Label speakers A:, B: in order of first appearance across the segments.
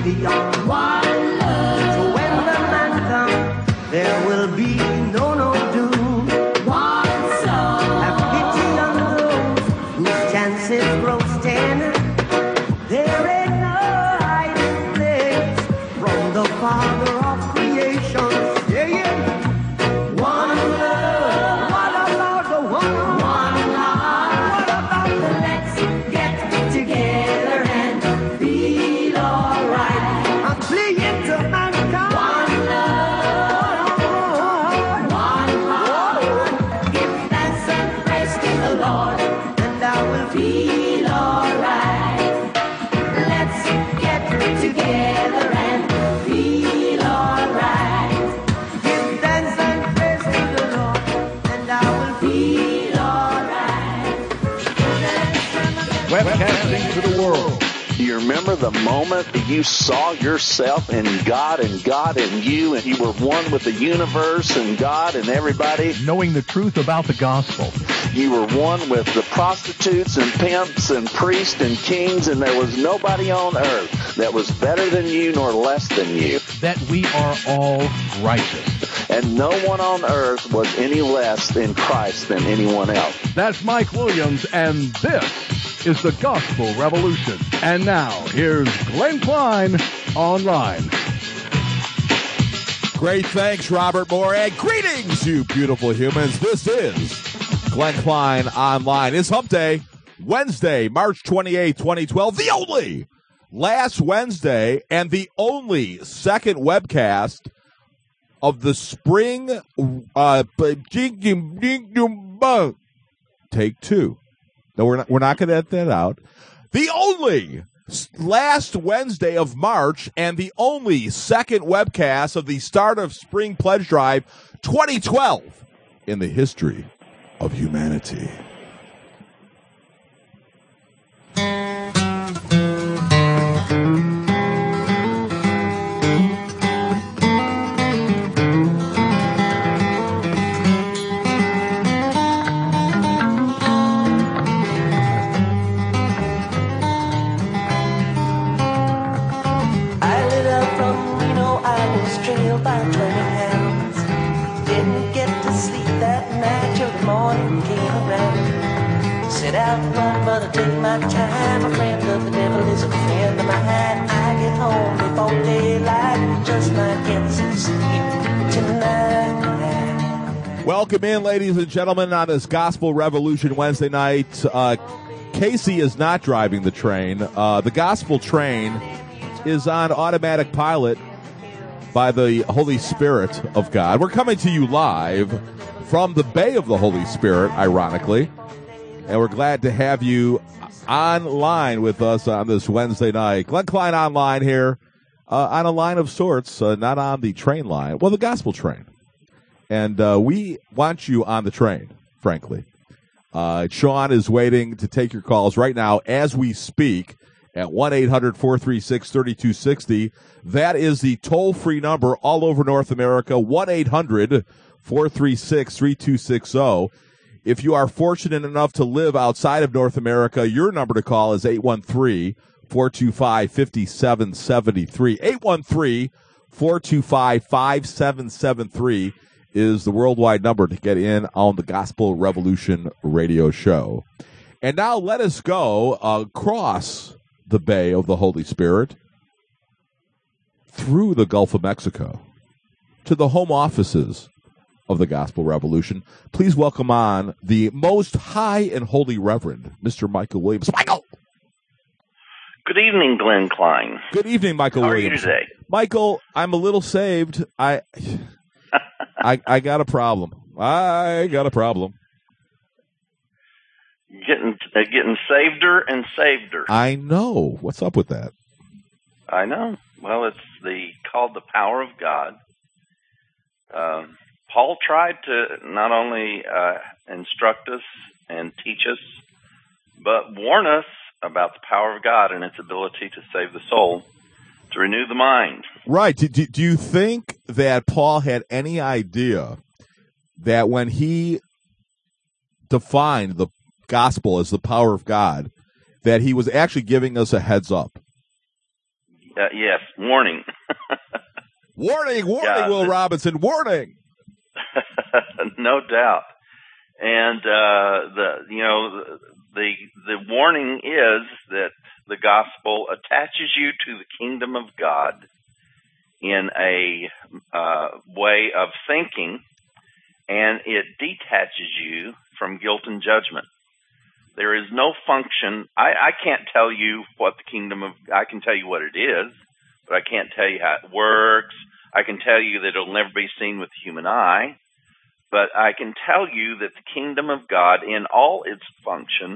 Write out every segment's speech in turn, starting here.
A: radio. One love. So when the man comes, there will be no doom. One soul. Have pity on those whose chances grow thinner. There ain't no hiding place from the Father of creation. Yeah, yeah. One love. What about the one love? What about the let's get together and feel alright? I'm pleading to mankind. One love. Give thanks and praise to the Lord, and I will feel alright. Let's get together and feel alright. Give thanks and praise to the Lord, and I will feel alright.
B: Webcasting to the world.
C: Do you remember the moment that you saw yourself in God and you, and you were one with the universe and God and everybody?
B: Knowing the truth about the gospel.
C: You were one with the prostitutes and pimps and priests and kings, and there was nobody on earth that was better than you nor less than you.
B: That we are all righteous.
C: And no one on earth was any less in Christ than anyone else.
B: That's Mike Williams, and this is the Gospel Revolution. And now, here's Glenn Klein online.
D: Great, thanks, Robert Moore, and greetings, you beautiful humans. This is Glenn Klein online. It's Hump Day, Wednesday, March 28, 2012, the only last Wednesday and the only second webcast of the spring take two. No, we're not going to edit that out. The only last Wednesday of March and the only second webcast of the start of Spring Pledge Drive 2012 in the history of humanity.
A: Trailed by 20 hounds. Didn't get to sleep that night till the morning came around. Set out one, but I take my time. A friend of the devil is a friend of mine. I get home before daylight, just might get some sleep tonight.
D: Welcome in, ladies and gentlemen, on this Gospel Revolution Wednesday night. Casey is not driving the train. The gospel train is on automatic pilot by the Holy Spirit of God. We're coming to you live from the Bay of the Holy Spirit, ironically, and we're glad to have you online with us on this Wednesday night. Glenn Klein online here on a line of sorts, not on the train line, well, the gospel train. And we want you on the train, frankly. Sean is waiting to take your calls right now as we speak at 1-800-436-3260. That is the toll-free number all over North America, 1-800-436-3260. If you are fortunate enough to live outside of North America, your number to call is 813-425-5773. 813-425-5773 is the worldwide number to get in on the Gospel Revolution radio show. And now let us go across the Bay of the Holy Spirit, through the Gulf of Mexico, to the home offices of the Gospel Revolution. Please welcome on the most high and holy Reverend, Mr. Michael Williams. Michael!
C: Good evening, Glenn Klein.
D: Good evening, Michael Williams.
C: How are you today?
D: Michael, I'm a little saved. I got a problem. I got a problem.
C: Getting saveder and saveder.
D: I know. What's up with that?
C: I know. Well, it's called the power of God. Paul tried to not only instruct us and teach us, but warn us about the power of God and its ability to save the soul, to renew the mind.
D: Right. Do you think that Paul had any idea that when he defined the gospel as the power of God, that he was actually giving us a heads up?
C: Yes, warning.
D: Warning,
C: Yeah,
D: Will Robinson, warning.
C: No doubt. And the warning is that the gospel attaches you to the kingdom of God in a way of thinking, and it detaches you from guilt and judgment. There is no function. I can't tell you what the kingdom of, I can tell you what it is, but I can't tell you how it works. I can tell you that it'll never be seen with the human eye, but I can tell you that the kingdom of God in all its function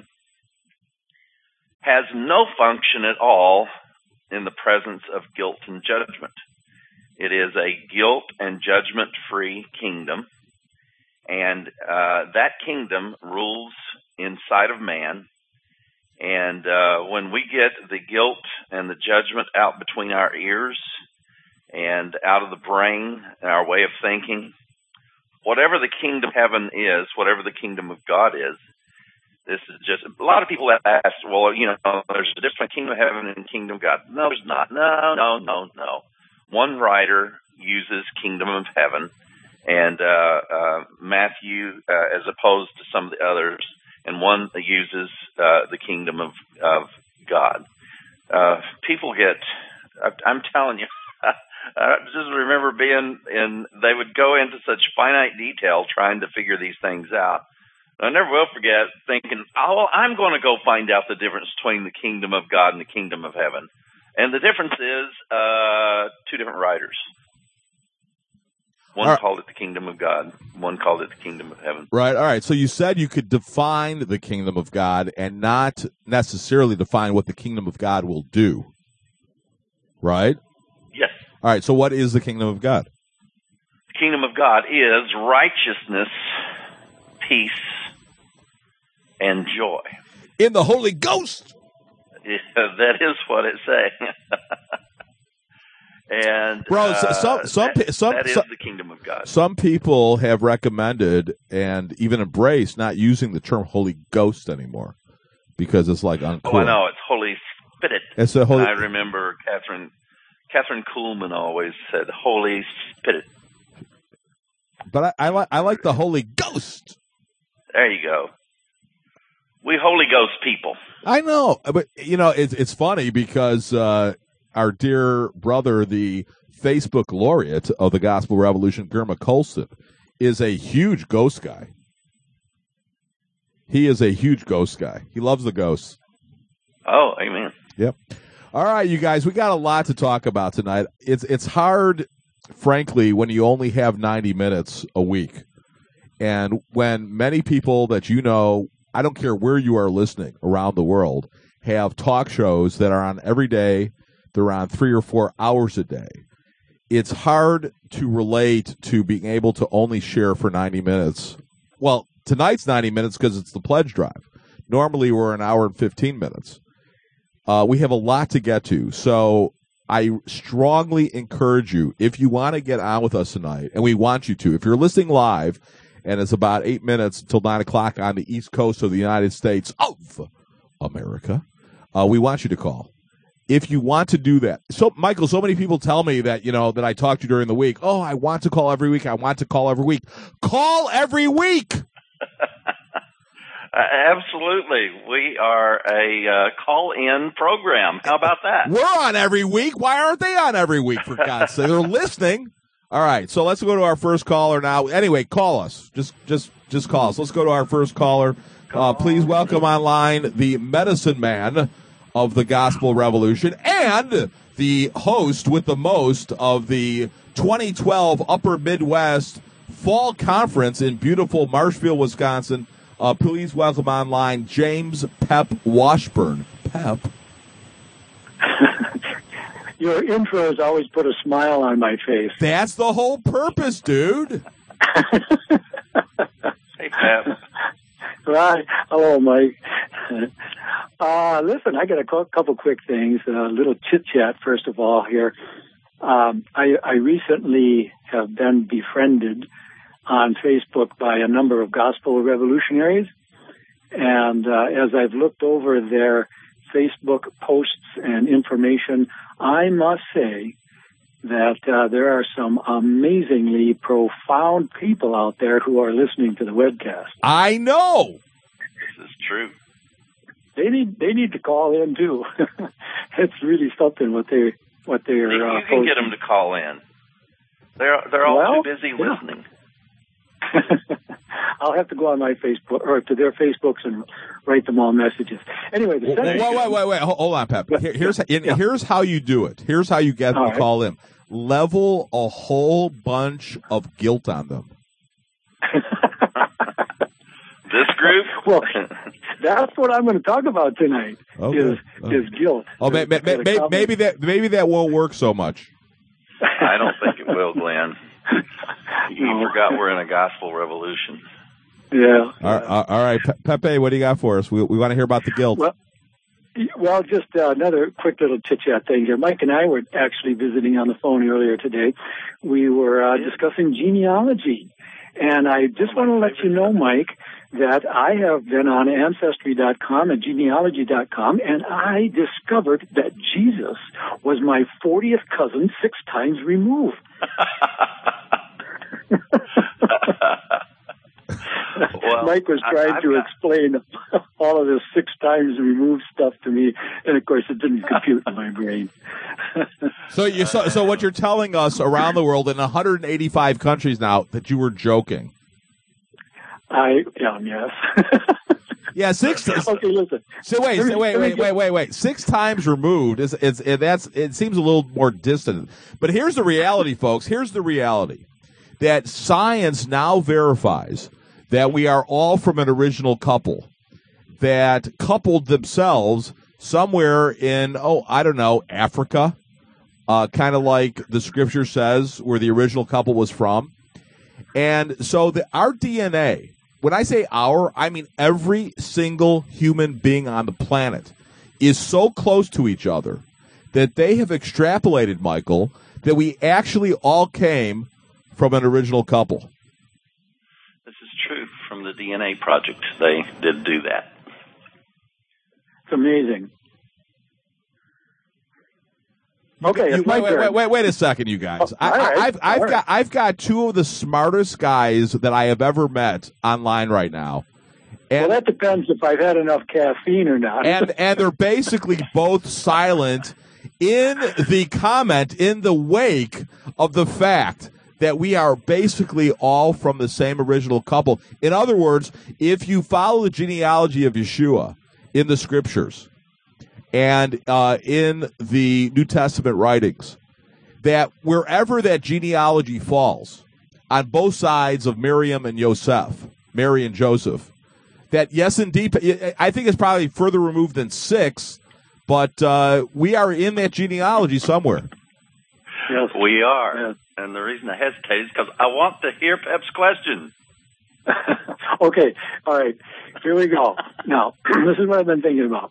C: has no function at all in the presence of guilt and judgment. It is a guilt and judgment-free kingdom, and that kingdom rules inside of man. And when we get the guilt and the judgment out between our ears and out of the brain and our way of thinking, whatever the kingdom of heaven is, whatever the kingdom of God is, this is just, a lot of people ask, well, there's a different kingdom of heaven and kingdom of God. No, there's not. No. One writer uses kingdom of heaven, and Matthew, as opposed to some of the others, and one that uses the kingdom of God. People get, I'm telling you, I just remember they would go into such finite detail trying to figure these things out. I never will forget thinking, I'm going to go find out the difference between the kingdom of God and the kingdom of heaven. And the difference is two different writers. One called it the kingdom of God. One called it the kingdom of heaven.
D: Right. All right. So you said you could define the kingdom of God and not necessarily define what the kingdom of God will do. Right?
C: Yes.
D: All right. So what is the kingdom of God?
C: The kingdom of God is righteousness, peace, and joy.
D: In the Holy Ghost.
C: Yeah, that is what it's saying. And
D: bro, that
C: is the kingdom of God.
D: Some people have recommended and even embraced not using the term Holy Ghost anymore because it's like uncool.
C: Oh, I know, it's Holy Spirit.
D: It's a Holy.
C: I remember Catherine Kuhlman always said Holy Spirit.
D: But I like the Holy Ghost.
C: There you go. We Holy Ghost people.
D: I know, but it's funny because our dear brother, the Facebook laureate of the Gospel Revolution, Germa Colston, is a huge ghost guy. He is a huge ghost guy. He loves the ghosts.
C: Oh, amen.
D: Yep. All right, you guys, we got a lot to talk about tonight. It's hard, frankly, when you only have 90 minutes a week. And when many people that I don't care where you are listening around the world, have talk shows that are on every day. They're on 3 or 4 hours a day. It's hard to relate to being able to only share for 90 minutes. Well, tonight's 90 minutes because it's the pledge drive. Normally we're an hour and 15 minutes. We have a lot to get to. So I strongly encourage you, if you want to get on with us tonight, and we want you to, if you're listening live, and it's about 8 minutes until 9 o'clock on the East Coast of the United States of America, we want you to call. If you want to do that. So, Michael, so many people tell me that, that I talk to during the week. Oh, I want to call every week. I want to call every week. Call every week.
C: Absolutely. We are a call-in program. How about that?
D: We're on every week. Why aren't they on every week, for God's sake? They're listening. All right, so let's go to our first caller now. Anyway, call us. Just call us. Let's go to our first caller. Please welcome online the medicine man of the Gospel Revolution and the host with the most of the 2012 Upper Midwest Fall Conference in beautiful Marshfield, Wisconsin. Please welcome online James Pep Washburn. Pep.
E: Your intros always put a smile on my face.
D: That's the whole purpose, dude.
C: Hey, Pep.
E: Right. Hello, Mike. Listen, I got a couple quick things. A little chit-chat, first of all, here. I recently have been befriended on Facebook by a number of gospel revolutionaries. And as I've looked over their Facebook posts and information, I must say that there are some amazingly profound people out there who are listening to the webcast.
D: I know.
C: This is true.
E: They need to call in too. It's really something what they're
C: You can
E: posting.
C: get them to call in. They're all too busy listening.
E: I'll have to go on my Facebook or to their Facebooks and write them all messages. Anyway, the
D: Wait. Hold on, Pep. Here's how you do it. Here's how you get them to call in. Level a whole bunch of guilt on them.
C: This group?
E: Well, that's what I'm going to talk about tonight.
D: Okay.
E: Is guilt.
D: Oh, maybe that won't work so much.
C: I don't think it will, Glenn. You forgot we're in a gospel revolution.
E: Yeah.
D: All right, Pepe, what do you got for us? We want to hear about the guilt.
E: Well, just another quick little chit-chat thing here. Mike and I were actually visiting on the phone earlier today. We were discussing genealogy. And I just want to let you know, Mike, that I have been on Ancestry.com and genealogy.com, and I discovered that Jesus was my 40th cousin 6 times removed.
C: Well,
E: Mike was trying to explain all of this 6 times removed stuff to me, and of course it didn't compute in my brain.
D: So what you're telling us around the world in 185 countries now that you were joking?
E: Yes.
D: Yeah, 6.
E: Okay, listen.
D: So wait. 6 times removed it seems a little more distant. But here's the reality, folks. Here's the reality that science now verifies that we are all from an original couple that coupled themselves somewhere in, Africa, kind of like the scripture says where the original couple was from. And so our DNA, when I say our, I mean every single human being on the planet is so close to each other that they have extrapolated, Michael, that we actually all came from an original couple.
C: This is true. From the DNA Project, they did do that.
E: It's amazing. Okay,
D: wait a second, you guys. I've got 2 of the smartest guys that I have ever met online right now. And,
E: well, that depends if I've had enough caffeine or not.
D: and they're basically both silent in the comment, in the wake of the fact that we are basically all from the same original couple. In other words, if you follow the genealogy of Yeshua in the scriptures and in the New Testament writings, that wherever that genealogy falls, on both sides of Miriam and Yosef, Mary and Joseph, that yes, indeed, I think it's probably further removed than 6, but we are in that genealogy somewhere.
E: Yes.
C: We are.
E: Yes.
C: And the reason I hesitate is because I want to hear Pep's question.
E: Okay. All right. Here we go. Now, this is what I've been thinking about.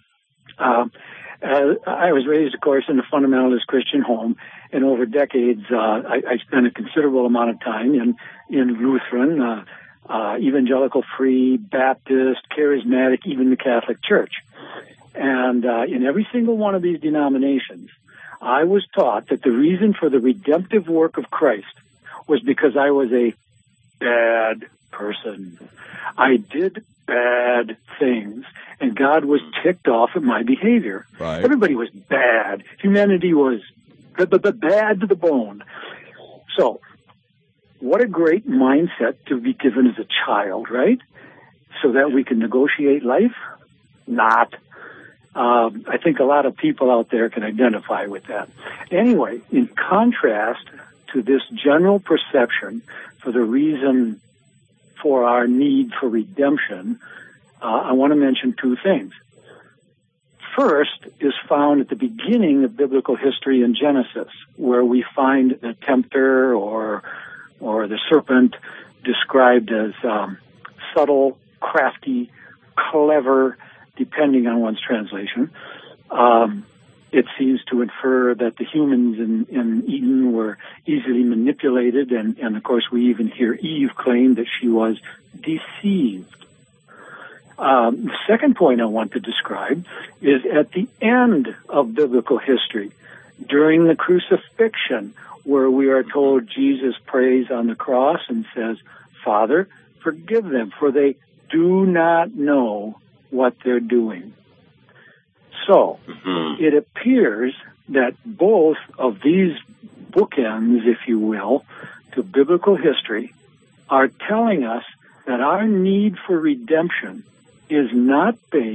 E: I was raised, of course, in a fundamentalist Christian home, and over decades, I spent a considerable amount of time in Lutheran, Evangelical Free, Baptist, Charismatic, even the Catholic Church. And in every single one of these denominations, I was taught that the reason for the redemptive work of Christ was because I was a bad person. I did bad things, and God was ticked off at my behavior.
D: Right.
E: Everybody was bad. Humanity was bad to the bone. So, what a great mindset to be given as a child, right? So that we can negotiate life? Not. I think a lot of people out there can identify with that. Anyway, in contrast to this general perception for the reason for our need for redemption, I want to mention 2 things. First is found at the beginning of biblical history in Genesis, where we find the tempter or the serpent described as subtle, crafty, clever, depending on one's translation. It seems to infer that the humans in Eden were easily manipulated, and of course we even hear Eve claim that she was deceived. The second point I want to describe is at the end of biblical history, during the crucifixion, where we are told Jesus prays on the cross and says, Father, forgive them, for they do not know what they're doing. So, it appears that both of these bookends, if you will, to biblical history are telling us that our need for redemption is not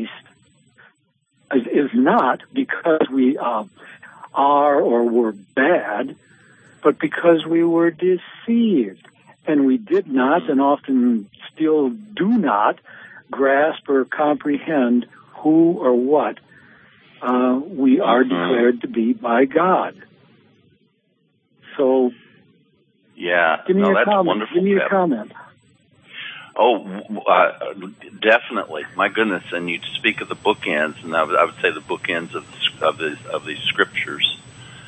E: because we are or were bad, but because we were deceived. And we did not, and often still do not, grasp or comprehend who or what we are declared to be by God. So, give me a comment.
C: Wonderful.
E: Give me a comment.
C: Oh, definitely. My goodness! And you speak of the bookends, and I would say the bookends of these scriptures.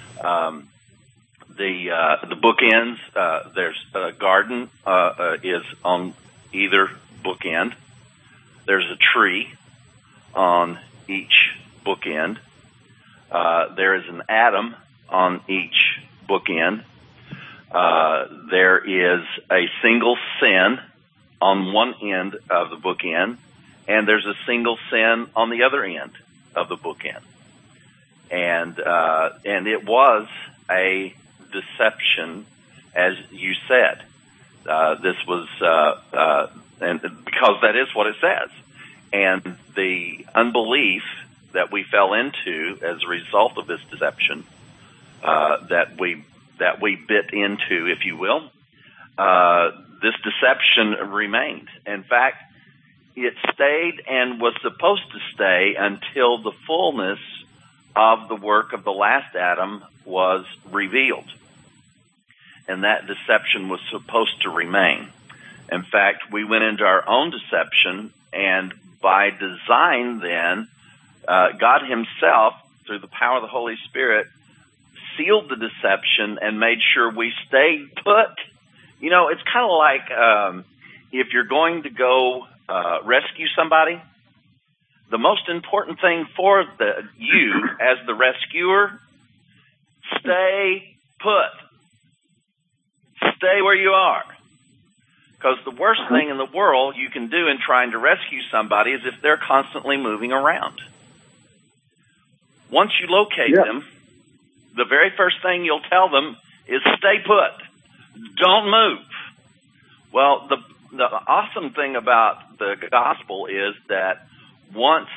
C: The bookends. There's a garden is on either bookend. There's a tree on each bookend. There is an Adam on each bookend. There is a single sin on one end of the bookend, and there's a single sin on the other end of the bookend. And it was a deception, as you said. This was, and because that is what it says. And the unbelief that we fell into as a result of this deception, that we bit into, if you will, this deception remained. In fact, it stayed and was supposed to stay until the fullness of the work of the last Adam was revealed. And that deception was supposed to remain. In fact, we went into our own deception, and by design then, God himself, through the power of the Holy Spirit, sealed the deception and made sure we stayed put. You know, it's kind of like if you're going to go rescue somebody, the most important thing for you as the rescuer, stay put. Stay where you are. Because the worst thing in the world you can do in trying to rescue somebody is if they're constantly moving around. Once you locate them, the very first thing you'll tell them is stay put. Don't move. Well, the awesome thing about the gospel is that once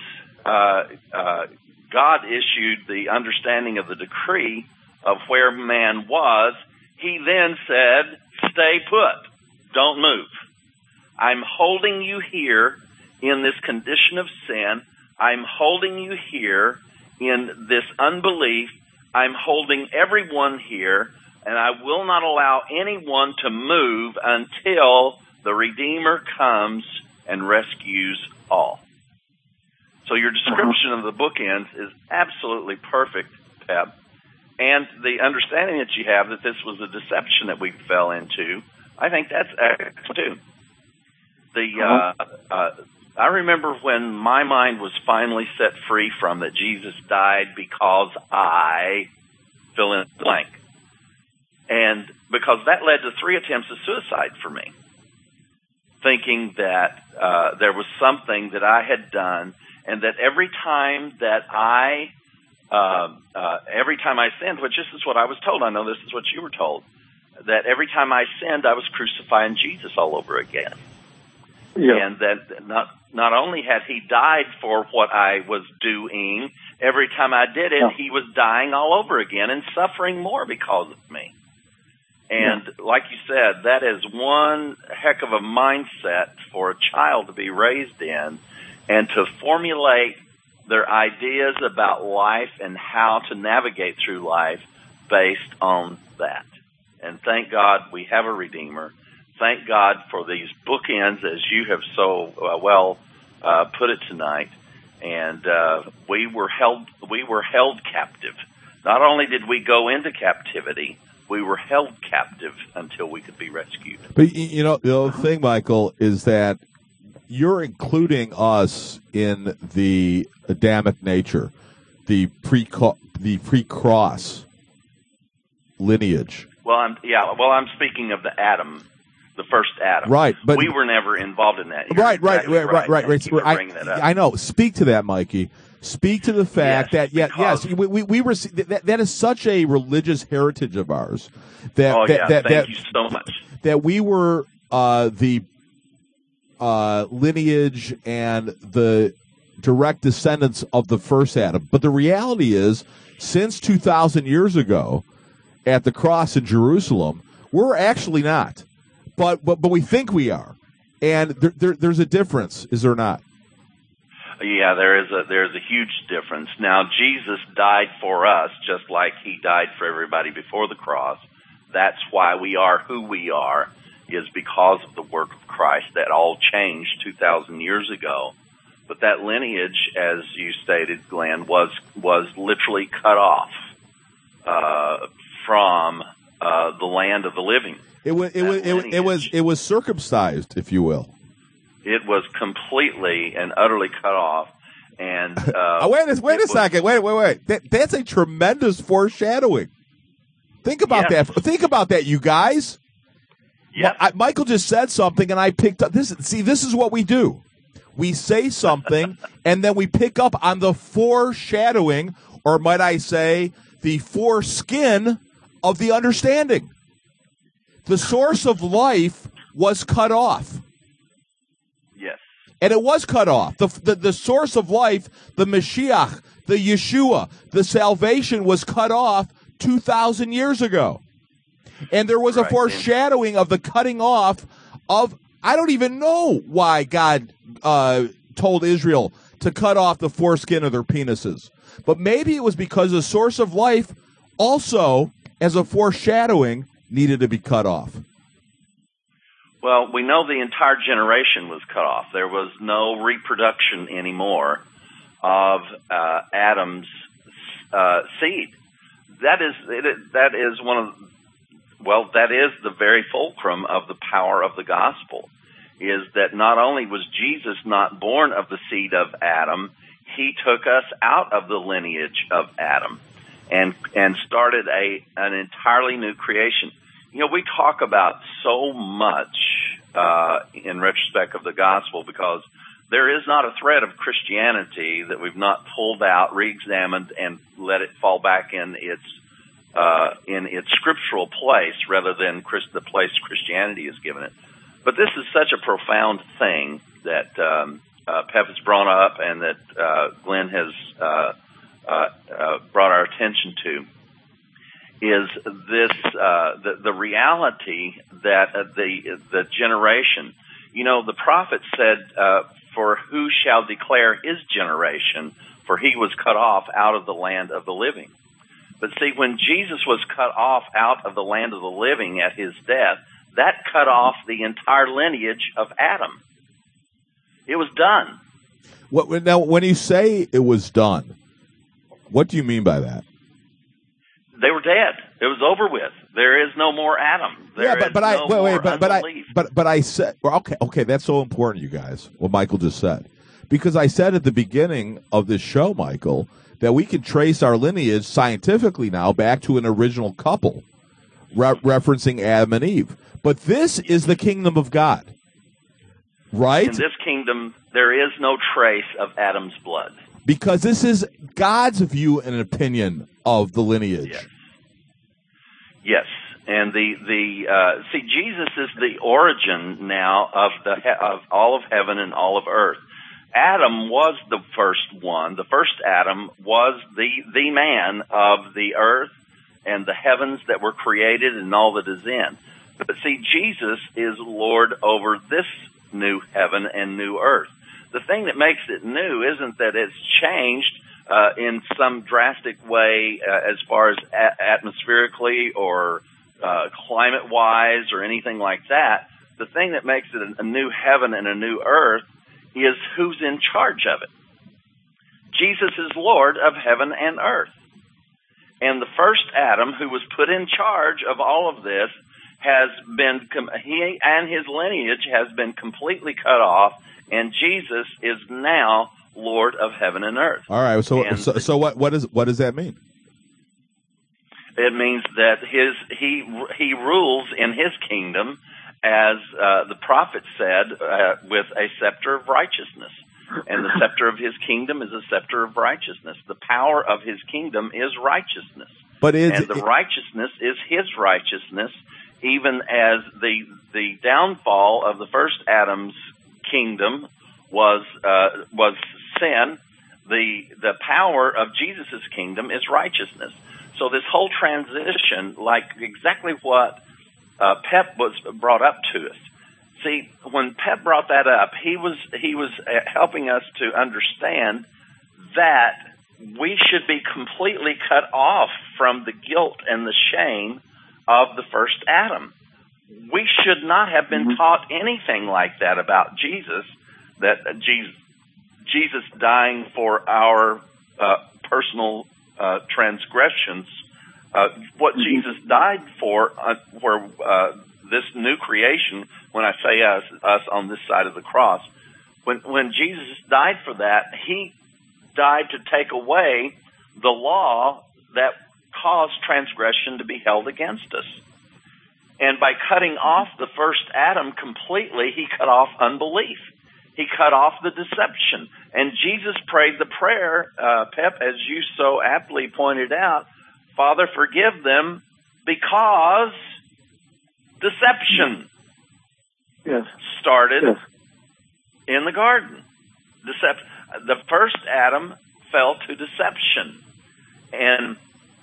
C: God issued the understanding of the decree of where man was, he then said, stay put. Don't move. I'm holding you here in this condition of sin. I'm holding you here in this unbelief. I'm holding everyone here, and I will not allow anyone to move until the Redeemer comes and rescues all. So your description of the bookends is absolutely perfect, Pep. And the understanding that you have that this was a deception that we fell into, I think that's excellent too. I remember when my mind was finally set free from that Jesus died because I fill in the blank. And because that led to 3 attempts of suicide for me, thinking that there was something that I had done, and that every time I sinned, which this is what I was told, I know this is what you were told, that every time I sinned, I was crucifying Jesus all over again. Yeah. And that not only had he died for what I was doing, every time I did it, he was dying all over again and suffering more because of me. And like you said, that is one heck of a mindset for a child to be raised in, and to formulate their ideas about life and how to navigate through life based on that. And thank God we have a Redeemer. Thank God for these bookends, as you have so well put it tonight. And we were held captive. Not only did we go into captivity, we were held captive until we could be rescued.
D: But, you know, the other thing, Michael, is that you're including us in the Adamic nature, the pre-cross lineage.
C: Well, I'm speaking of the Adam, the first Adam.
D: Right, but
C: we were never involved in that.
D: Right.
C: Thank you for bringing that up.
D: I know. Speak to that, Mikey. Speak to the fact that we were that is such a religious heritage of ours. Thank
C: you so much.
D: That we were the lineage and the direct descendants of the first Adam. But the reality is, since 2,000 years ago, at the cross in Jerusalem, we're actually not. But we think we are, and there's a difference, is there not?
C: Yeah, there's a huge difference. Now, Jesus died for us, just like he died for everybody before the cross. That's why we are who we are, is because of the work of Christ. That all changed 2,000 years ago. But that lineage, as you stated, Glenn, was literally cut off from the land of the living.
D: It was circumcised, if you will.
C: It was completely and utterly cut off. And
D: wait a second. That's a tremendous foreshadowing. Think about that. Think about that, you guys.
C: Yeah.
D: Michael just said something, and I picked up. This is what we do. We say something, and then we pick up on the foreshadowing, or might I say, the foreskin of the understanding. The source of life was cut off.
C: Yes.
D: And it was cut off. The source of life, the Mashiach, the Yeshua, the salvation was cut off 2,000 years ago. And there was a foreshadowing of the cutting off of, I don't even know why God told Israel to cut off the foreskin of their penises. But maybe it was because the source of life also, as a foreshadowing, needed to be cut off.
C: Well, we know the entire generation was cut off. There was no reproduction anymore of Adam's seed. That is the very fulcrum of the power of the gospel, is that not only was Jesus not born of the seed of Adam, he took us out of the lineage of Adam and started an entirely new creation. You know, we talk about so much in retrospect of the gospel, because there is not a thread of Christianity that we've not pulled out, re-examined, and let it fall back in its scriptural place rather than the place Christianity has given it. But this is such a profound thing that Pep has brought up and that Glenn has brought our attention to, is this the reality that the generation, you know, the prophet said, for who shall declare his generation, for he was cut off out of the land of the living. But see, when Jesus was cut off out of the land of the living at his death, that cut off the entire lineage of Adam. It was done.
D: Now, when you say it was done, what do you mean by that?
C: They were dead. It was over with. There is no more Adam.
D: But I said, okay, that's so important, you guys. What Michael just said, because I said at the beginning of this show, Michael, that we can trace our lineage scientifically now back to an original couple, referencing Adam and Eve. But this is the kingdom of God, right?
C: In this kingdom, there is no trace of Adam's blood.
D: Because this is God's view and opinion of the lineage.
C: Yes. And see, Jesus is the origin now of all of heaven and all of earth. Adam was the first one. The first Adam was the man of the earth and the heavens that were created and all that is in. But see, Jesus is Lord over this new heaven and new earth. The thing that makes it new isn't that it's changed in some drastic way as far as atmospherically or climate-wise or anything like that. The thing that makes it a new heaven and a new earth is who's in charge of it. Jesus is Lord of heaven and earth. And the first Adam, who was put in charge of all of this, he and his lineage has been completely cut off and Jesus is now Lord of heaven and earth.
D: All right. So what does that mean?
C: It means that he rules in his kingdom, as the prophet said, with a scepter of righteousness. And the scepter of his kingdom is a scepter of righteousness. The power of his kingdom is righteousness. And the righteousness is his righteousness, even as the downfall of the first Adam's kingdom was sin. The power of Jesus' kingdom is righteousness. So this whole transition, like exactly what Pep was brought up to us. See, when Pep brought that up, he was helping us to understand that we should be completely cut off from the guilt and the shame of the first Adam. We should not have been taught anything like that about Jesus, that Jesus dying for our personal transgressions. What Jesus died for this new creation, when I say us on this side of the cross, when Jesus died for that, he died to take away the law that caused transgression to be held against us. And by cutting off the first Adam completely, he cut off unbelief. He cut off the deception. And Jesus prayed the prayer, Pep, as you so aptly pointed out, Father, forgive them because deception started in the garden. The first Adam fell to deception. And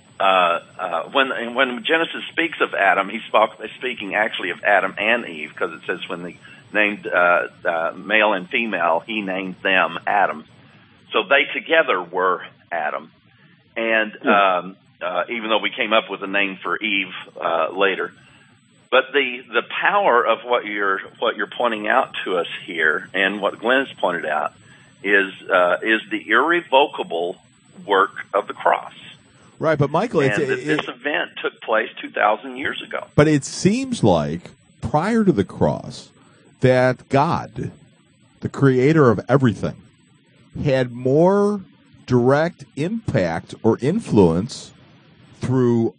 C: when Genesis speaks of Adam, he's speaking actually of Adam and Eve, because it says when they named male and female, he named them Adam. So they together were Adam. And even though we came up with a name for Eve later. But the power of what you're pointing out to us here, and what Glenn has pointed out, is the irrevocable work of the cross.
D: Right, but Michael,
C: this event took place 2,000 years ago.
D: But it seems like prior to the cross, that God, the creator of everything, had more direct impact or influence through,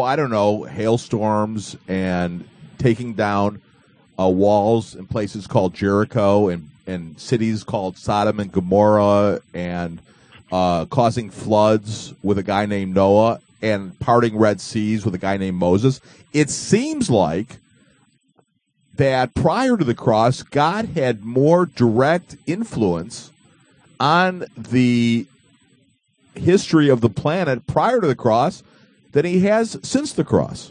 D: hailstorms and taking down walls in places called Jericho and cities called Sodom and Gomorrah, and causing floods with a guy named Noah, and parting Red Seas with a guy named Moses. It seems like that prior to the cross, God had more direct influence on the history of the planet prior to the cross than he has since the cross.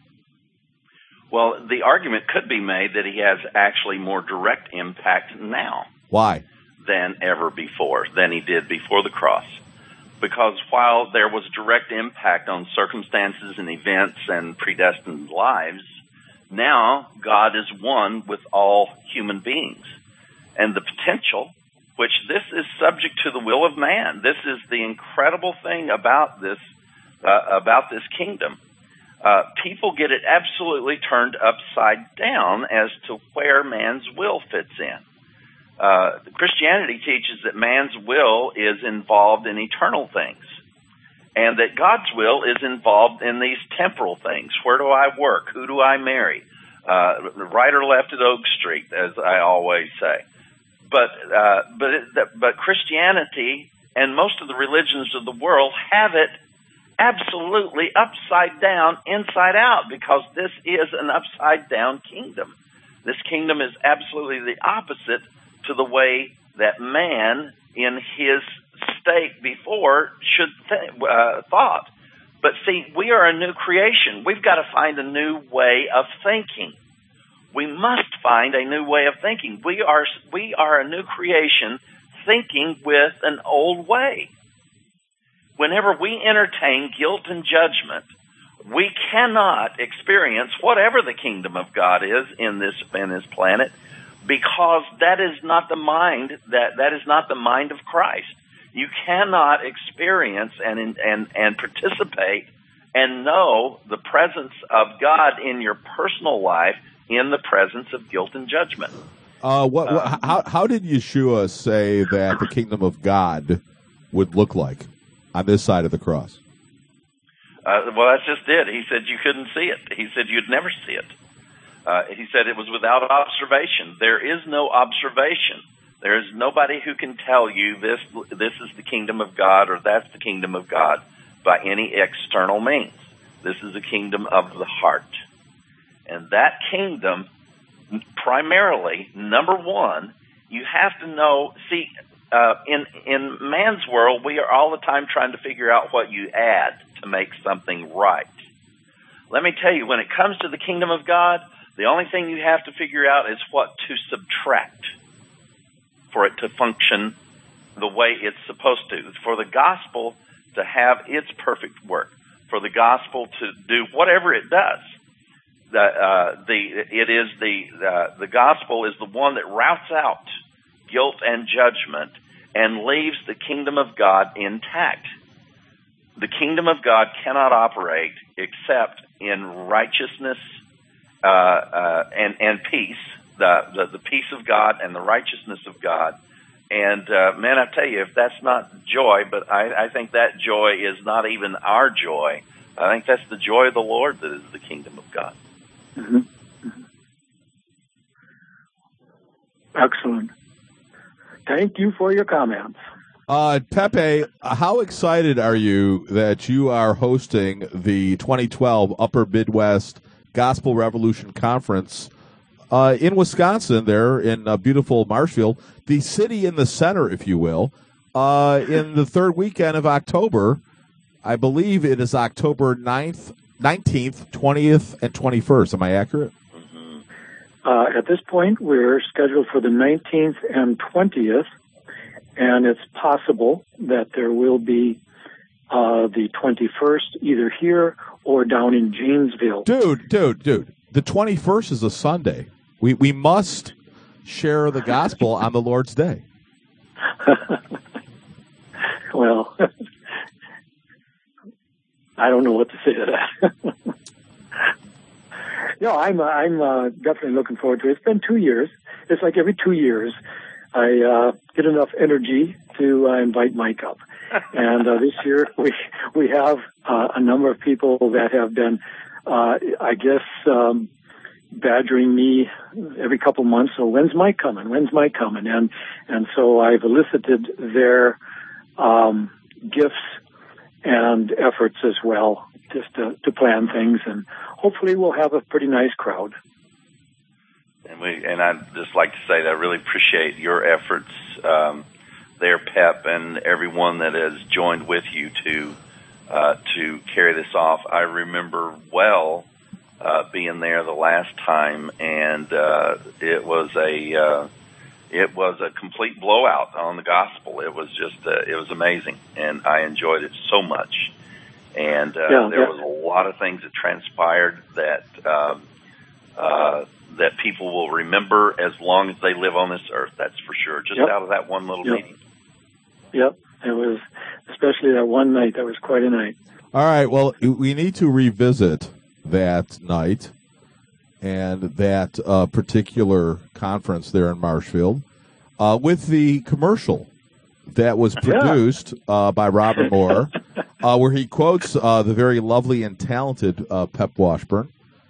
C: Well, the argument could be made that he has actually more direct impact now.
D: Why?
C: Than ever before, than he did before the cross. Because while there was direct impact on circumstances and events and predestined lives, now God is one with all human beings. And the potential, which this is subject to the will of man, this is the incredible thing about this kingdom. People get it absolutely turned upside down as to where man's will fits in. Christianity teaches that man's will is involved in eternal things, and that God's will is involved in these temporal things. Where do I work? Who do I marry? Right or left at Oak Street, as I always say. But Christianity and most of the religions of the world have it absolutely upside down, inside out, because this is an upside down kingdom. This kingdom is absolutely the opposite to the way that man in his state before should thought. But see, we are a new creation. We've got to find a new way of thinking. We must find a new way of thinking. We are a new creation thinking with an old way. Whenever we entertain guilt and judgment, we cannot experience whatever the kingdom of God is in this planet, because that is not the mind that is not the mind of Christ. You cannot experience and participate and know the presence of God in your personal life in the presence of guilt and judgment.
D: How did Yeshua say that the kingdom of God would look like on this side of the cross?
C: Well, that's just it. He said you couldn't see it. He said you'd never see it. He said it was without observation. There is no observation. There is nobody who can tell you this is the kingdom of God or that's the kingdom of God by any external means. This is the kingdom of the heart. And that kingdom, primarily, number one, you have to know, see, in man's world, we are all the time trying to figure out what you add to make something right. Let me tell you, when it comes to the kingdom of God, the only thing you have to figure out is what to subtract for it to function the way it's supposed to. For the gospel to have its perfect work, for the gospel to do whatever it does. The gospel is the one that routs out guilt and judgment and leaves the kingdom of God intact. The kingdom of God cannot operate except in righteousness and peace, the peace of God and the righteousness of God. And man, I tell you, if that's not joy, but I think that joy is not even our joy. I think that's the joy of the Lord that is the kingdom of God.
E: Mm-hmm. Mm-hmm. Excellent. Thank you for your comments.
D: Pepe, how excited are you that you are hosting the 2012 Upper Midwest Gospel Revolution Conference in Wisconsin, there in beautiful Marshfield, the city in the center, if you will, in the third weekend of October? I believe it is October 9th, 19th, 20th, and 21st. Am I accurate?
E: At this point, we're scheduled for the 19th and 20th, and it's possible that there will be the 21st either here or down in Janesville.
D: Dude, the 21st is a Sunday. We must share the gospel on the Lord's Day.
E: Well, I don't know what to say to that. No, I'm definitely looking forward to it. It's been 2 years. It's like every 2 years, I get enough energy to invite Mike up. And this year we have a number of people that have been, I guess, badgering me every couple months. So when's Mike coming? When's Mike coming? And so I've elicited their gifts and efforts as well, just to plan things, and hopefully we'll have a pretty nice crowd.
C: And I'd just like to say that I really appreciate your efforts there, Pep, and everyone that has joined with you to carry this off. I remember well being there the last time, and it was a complete blowout on the gospel. It was just it was amazing, and I enjoyed it so much. And there was a lot of things that transpired that that people will remember as long as they live on this earth. That's for sure. Just out of that one little meeting.
E: Yep, it was, especially that one night. That was quite a night.
D: All right. Well, we need to revisit that night and that particular conference there in Marshfield with the commercial that was produced by Robert Moore, where he quotes the very lovely and talented Pep Washburn.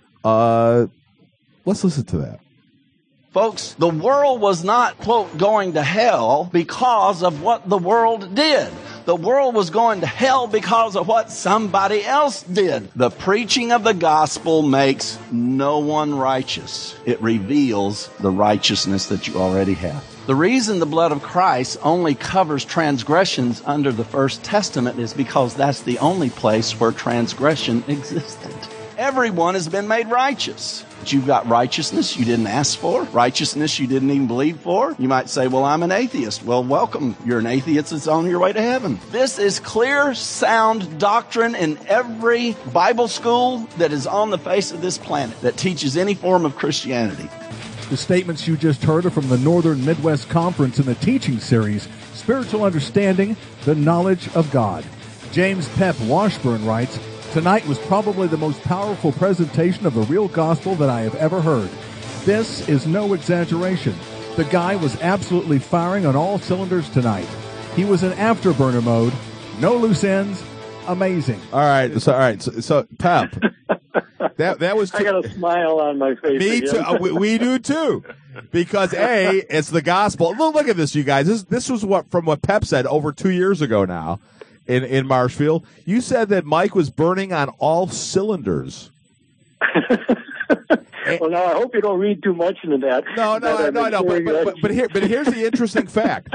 D: Let's listen to that.
F: Folks, the world was not, quote, going to hell because of what the world did. The world was going to hell because of what somebody else did. The preaching of the gospel makes no one righteous. It reveals the righteousness that you already have. The reason the blood of Christ only covers transgressions under the First Testament is because that's the only place where transgression existed. Everyone has been made righteous. But you've got righteousness you didn't ask for, righteousness you didn't even believe for. You might say, well, I'm an atheist. Well, welcome. You're an atheist that's on your way to heaven. This is clear, sound doctrine in every Bible school that is on the face of this planet that teaches any form of Christianity.
B: The statements you just heard are from the Northern Midwest Conference in the teaching series, Spiritual Understanding, the Knowledge of God. James Pep Washburn writes, "Tonight was probably the most powerful presentation of the real gospel that I have ever heard. This is no exaggeration. The guy was absolutely firing on all cylinders tonight. He was in afterburner mode, no loose ends. Amazing.
D: All right, so Pep, that was.
E: I got a smile on my face.
D: Me
E: again.
D: too. We do too, because it's the gospel. Look at this, you guys. This was what Pep said over 2 years ago now, in Marshfield. You said that Mike was burning on all cylinders.
E: Well, now I hope you don't read too much into that.
D: No. But here's the interesting fact.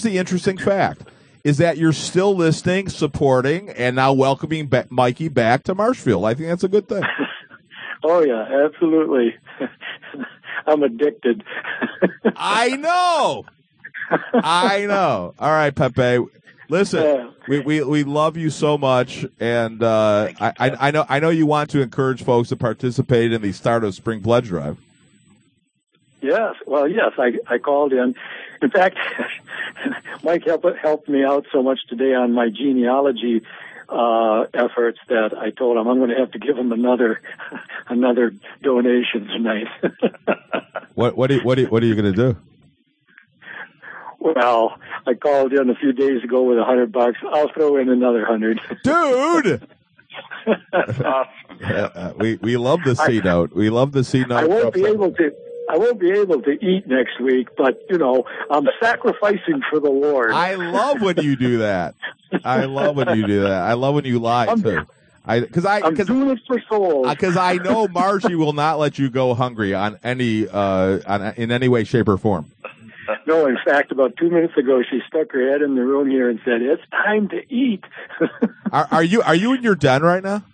D: Is that you're still listening, supporting, and now welcoming Mikey back to Marshfield. I think that's a good thing.
E: Oh, yeah, absolutely. I'm addicted.
D: I know. All right, Pepe. Listen, we love you so much, and I know you want to encourage folks to participate in the Stardust Spring Pledge Drive. Yes. Well, yes,
E: I called in. In fact, Mike helped me out so much today on my genealogy efforts that I told him I'm going to have to give him another donation tonight.
D: What are you going to do?
E: Well, I called in a few days ago with $100. I'll throw in another 100.
D: Dude. We love the C note. We love the C note.
E: I won't be able to eat next week, but I'm sacrificing for the Lord.
D: I love when you do that. I love when you lie too. I'm
E: doing it for souls.
D: Because I know Margie will not let you go hungry in any way, shape, or form.
E: No, in fact, about 2 minutes ago, she stuck her head in the room here and said, "It's time to eat."
D: Are you in your den right now?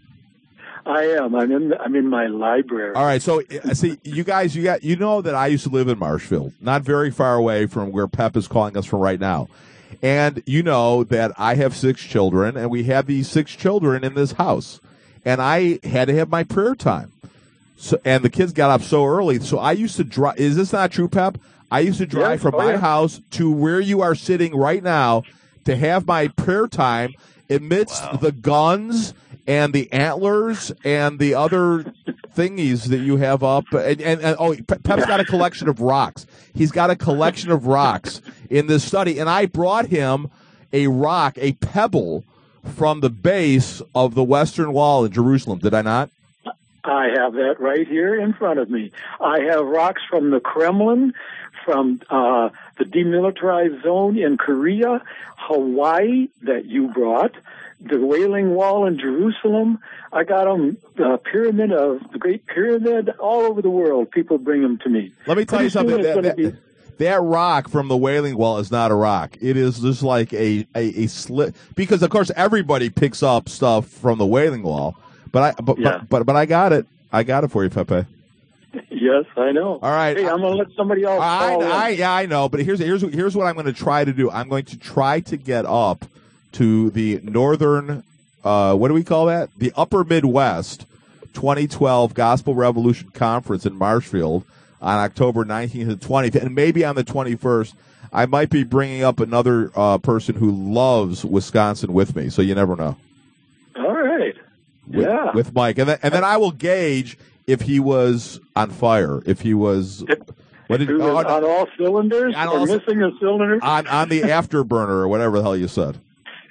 E: I am. I'm in my library.
D: All right. So, see, you guys, you know that I used to live in Marshfield, not very far away from where Pep is calling us from right now. And you know that I have 6 children, and we have these 6 children in this house. And I had to have my prayer time. So, and the kids got up so early. So I used to drive. Is this not true, Pep? I used to drive from my house to where you are sitting right now to have my prayer time amidst the guns and the antlers and the other thingies that you have up. And Pep's got a collection of rocks. He's got a collection of rocks in this study. And I brought him a rock, a pebble, from the base of the Western Wall in Jerusalem. Did I not?
E: I have that right here in front of me. I have rocks from the Kremlin, from the demilitarized zone in Korea, Hawaii that you brought, the Wailing Wall in Jerusalem. I got them, the Great Pyramid, all over the world. People bring them to me.
D: Let me tell you something. That rock from the Wailing Wall is not a rock. It is just like a slit, because of course everybody picks up stuff from the Wailing Wall. But I got it. I got it for you, Pepe.
E: Yes, I know.
D: All right.
E: Hey, I'm going to let somebody else call in.
D: I know. But here's what I'm going to try to do. I'm going to try to get up to the northern, what do we call that? The Upper Midwest 2012 Gospel Revolution Conference in Marshfield on October 19th and 20th. And maybe on the 21st, I might be bringing up another person who loves Wisconsin with me. So you never know.
E: All right.
D: With Mike. And then I will gauge if he was on fire, if he was...
E: on all cylinders? Missing a cylinder?
D: On the afterburner or whatever the hell you said.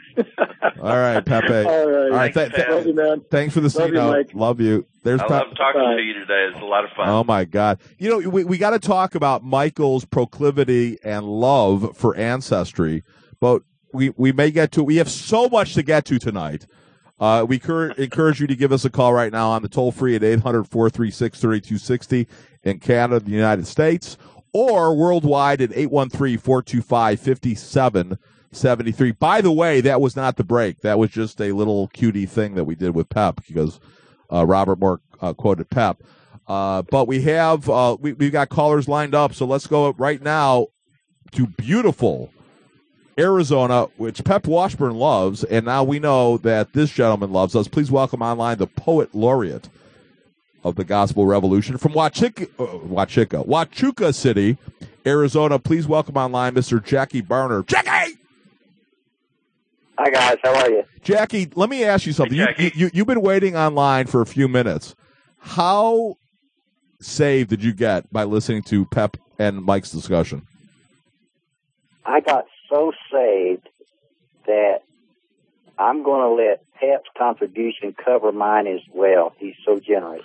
D: All right, Pepe.
E: All right.
D: Love you, man. Thanks for the C-note. Love you. There's
C: I love talking to you today. It's a lot of fun.
D: Oh, my God. You know, we got to talk about Michael's proclivity and love for ancestry, but we may get to... We have so much to get to tonight. We encourage you to give us a call right now on the toll-free at 800-436-3260 in Canada, the United States, or worldwide at 813-425-5773. By the way, that was not the break. That was just a little cutie thing that we did with Pep because Robert Moore quoted Pep. But we have we've got callers lined up, so let's go right now to beautiful Arizona, which Pep Washburn loves, and now we know that this gentleman loves us. Please welcome online the poet laureate of the Gospel Revolution from Huachuca City, Arizona. Please welcome online Mr. Jackie Barner. Jackie!
G: Hi, guys. How are you?
D: Jackie, let me ask you something. You've been waiting online for a few minutes. How saved did you get by listening to Pep and Mike's discussion?
G: I got so saved that I'm going to let Pep's contribution cover mine as well. He's so generous.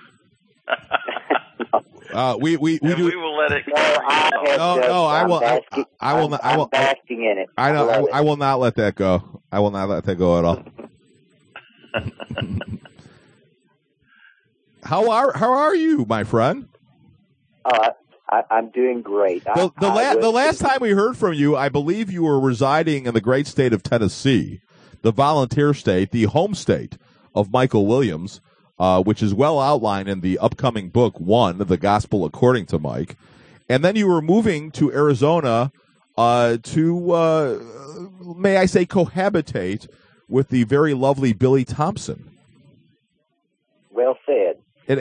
D: We do.
C: We will let it.
D: I will not.
G: I'm basking in it.
D: I will not let that go. I will not let that go at all. How are you, my friend?
G: I'm doing great.
D: The last time we heard from you, I believe you were residing in the great state of Tennessee, the volunteer state, the home state of Michael Williams, which is well outlined in the upcoming book, One, The Gospel According to Mike. And then you were moving to Arizona to, may I say, cohabitate with the very lovely Billy Thompson.
G: Well said.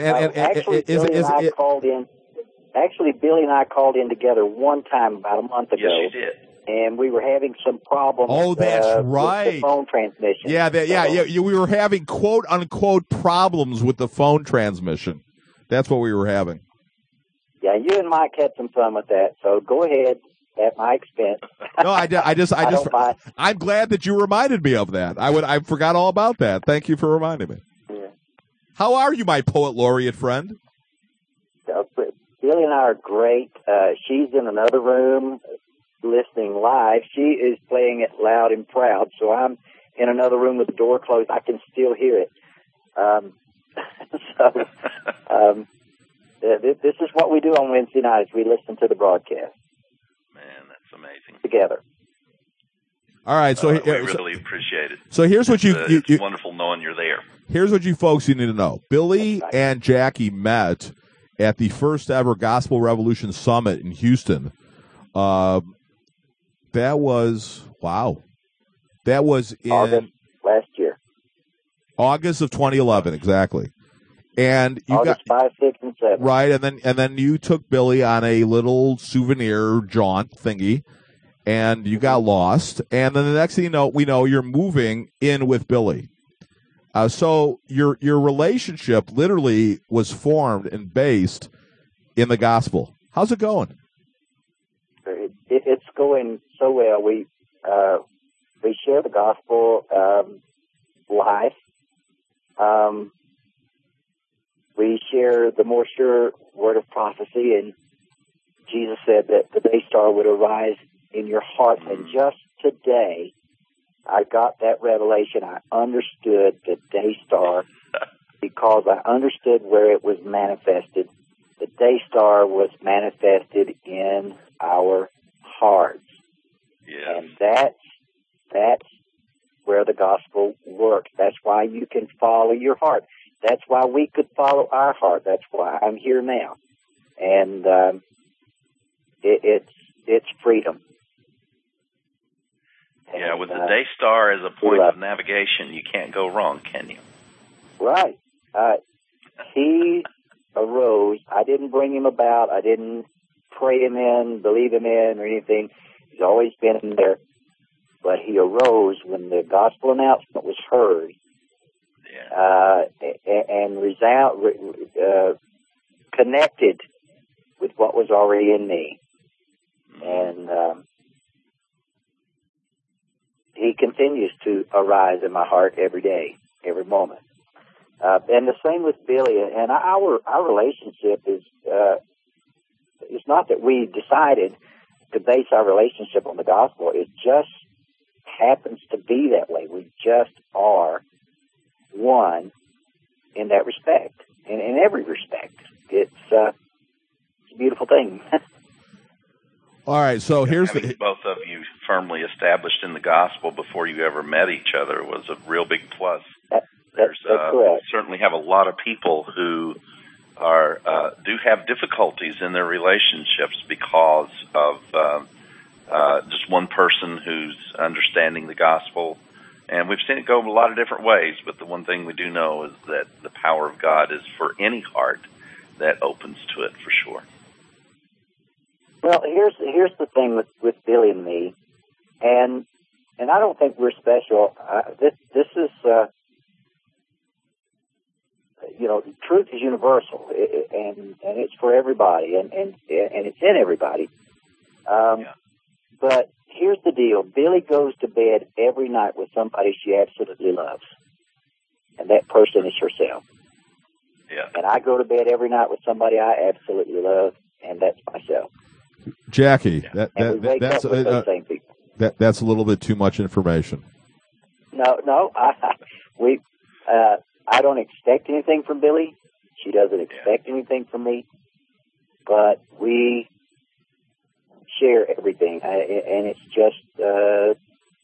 G: Actually, Billy and I called in together one time about a month ago.
C: Yes, you did.
G: And we were having some problems.
D: Oh, that's right.
G: With the phone transmission.
D: We were having quote unquote problems with the phone transmission. That's what we were having.
G: Yeah, you and Mike had some fun with that. So go ahead at my expense.
D: No, I'm glad that you reminded me of that. I forgot all about that. Thank you for reminding me.
G: Yeah.
D: How are you, my poet laureate friend?
G: Billy and I are great. She's in another room listening live. She is playing it loud and proud, so I'm in another room with the door closed. I can still hear it. This is what we do on Wednesday nights. We listen to the broadcast.
C: Man, that's amazing.
G: Together.
D: All right, so
C: we really appreciate it.
D: So here's what
C: it's wonderful knowing you're there.
D: Here's what you folks you need to know. Billy and Jackie met at the first ever Gospel Revolution Summit in Houston. That was in
G: August last year.
D: August of 2011, exactly. And you
G: August 5, 6, and 7.
D: Right, and then you took Billy on a little souvenir jaunt thingy, and you got lost. And then the next thing we know you're moving in with Billy. So your relationship literally was formed and based in the gospel. How's it going?
G: It's going so well. We share the gospel life. We share the more sure word of prophecy, and Jesus said that the day star would arise in your heart. And just today, I got that revelation. I understood the day star because I understood where it was manifested. The day star was manifested in our hearts.
C: Yeah.
G: And that's where the gospel works. That's why you can follow your heart. That's why we could follow our heart. That's why I'm here now. And it's freedom.
C: Yeah, with the day star as a point of navigation, you can't go wrong, can you?
G: Right. He arose. I didn't bring him about. I didn't pray him in, believe him in, or anything. He's always been in there. But he arose when the gospel announcement was heard.
C: Yeah.
G: And connected with what was already in me. And he continues to arise in my heart every day, every moment. And the same with Billy. And our relationship is, it's not that we decided to base our relationship on the gospel. It just happens to be that way. We just are one in that respect, in every respect. It's a beautiful thing.
D: All right, so here's
C: both of you firmly established in the gospel before you ever met each other was a real big plus.
G: That's correct.
C: Certainly have a lot of people who are do have difficulties in their relationships because of just one person who's understanding the gospel. And we've seen it go a lot of different ways, but the one thing we do know is that the power of God is for any heart that opens to it, for sure.
G: Well, here's the thing with Billy and me, and I don't think we're special. This is truth is universal, and it's for everybody, and it's in everybody. But here's the deal. Billy goes to bed every night with somebody she absolutely loves, and that person is herself.
C: Yeah.
G: And I go to bed every night with somebody I absolutely love, and that's myself.
D: Jackie,
G: And we wake up with those same people.
D: that's a little bit too much information.
G: No, I don't expect anything from Billy. She doesn't expect anything from me, but we share everything, and it's just the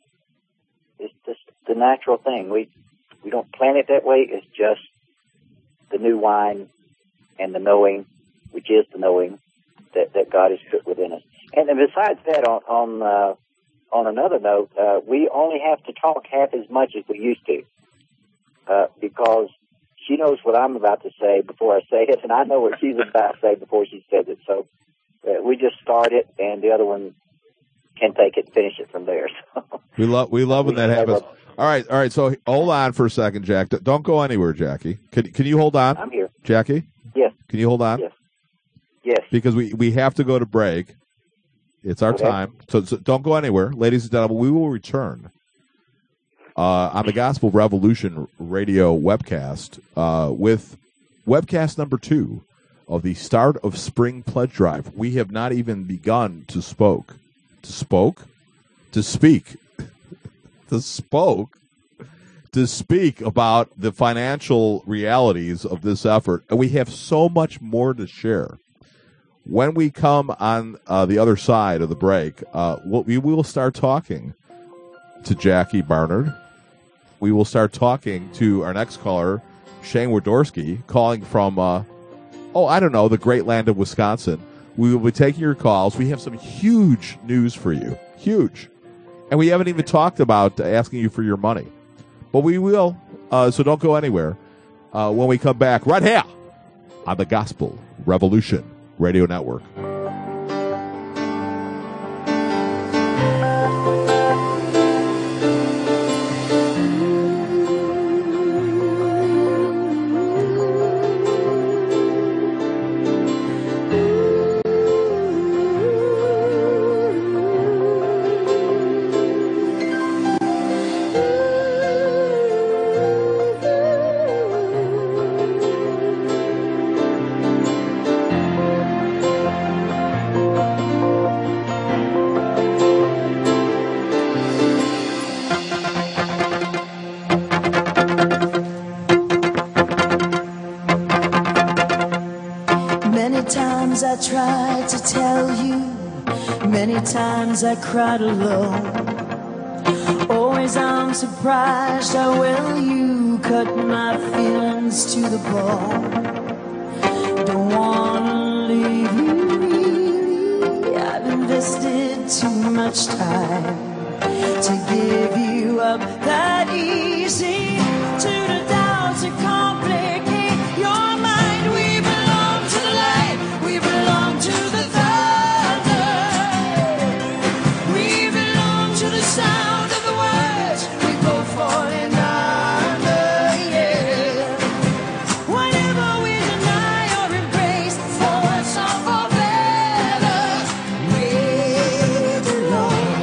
G: natural thing. We don't plan it that way. It's just the new wine and the knowing, which is the knowing that God has put within us. And then besides that, on another note, we only have to talk half as much as we used to, because she knows what I'm about to say before I say it, and I know what she's about to say before she says it. So we just start it, and the other one can take it and finish it from there. So
D: We love when that happens. All right. So hold on for a second, Jack. Don't go anywhere, Jackie. Can you hold on?
G: I'm here.
D: Jackie?
G: Yes.
D: Can you hold on?
G: Yes.
D: Because we have to go to break. It's our time. So don't go anywhere. Ladies and gentlemen, we will return on the Gospel Revolution radio webcast with webcast number 2 of the Start of Spring Pledge Drive. We have not even begun to speak about the financial realities of this effort. And we have so much more to share. When we come on the other side of the break, we will start talking to Jackie Barnard. We will start talking to our next caller, Shane Wodorski, calling from, the great land of Wisconsin. We will be taking your calls. We have some huge news for you. Huge. And we haven't even talked about asking you for your money. But we will, so don't go anywhere. When we come back, right here on the Gospel Revolution Radio Network.
H: I cried alone. Always I'm surprised how well you cut my feelings to the bone. Don't wanna leave you really. I've invested too much time to give you up that easy. To the doubts that complicate your mind. We belong to the light. We belong to the sound of the words we both falling under, yeah. Whatever we deny or embrace, for worse or for better, we belong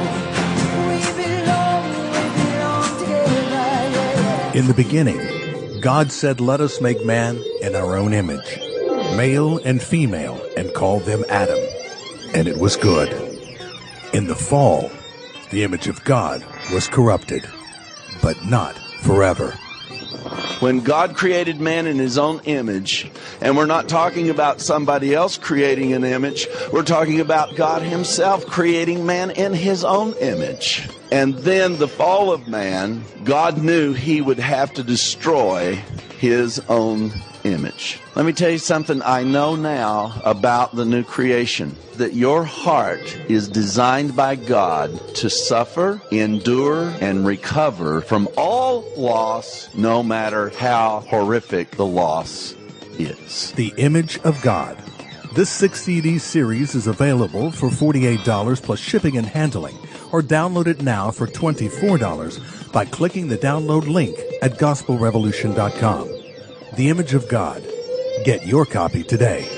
H: together, yeah.
B: In the beginning, God said, "Let us make man in our own image, male and female, and called them Adam. And it was good." In the fall, the image of God was corrupted, but not forever.
F: When God created man in his own image, and we're not talking about somebody else creating an image, we're talking about God himself creating man in his own image. And then the fall of man, God knew he would have to destroy his own image. Let me tell you something I know now about the new creation. That your heart is designed by God to suffer, endure, and recover from all loss, no matter how horrific the loss is.
B: The Image of God. This 6 CD series is available for $48 plus shipping and handling, or download it now for $24 by clicking the download link at gospelrevolution.com. The Image of God. Get your copy today.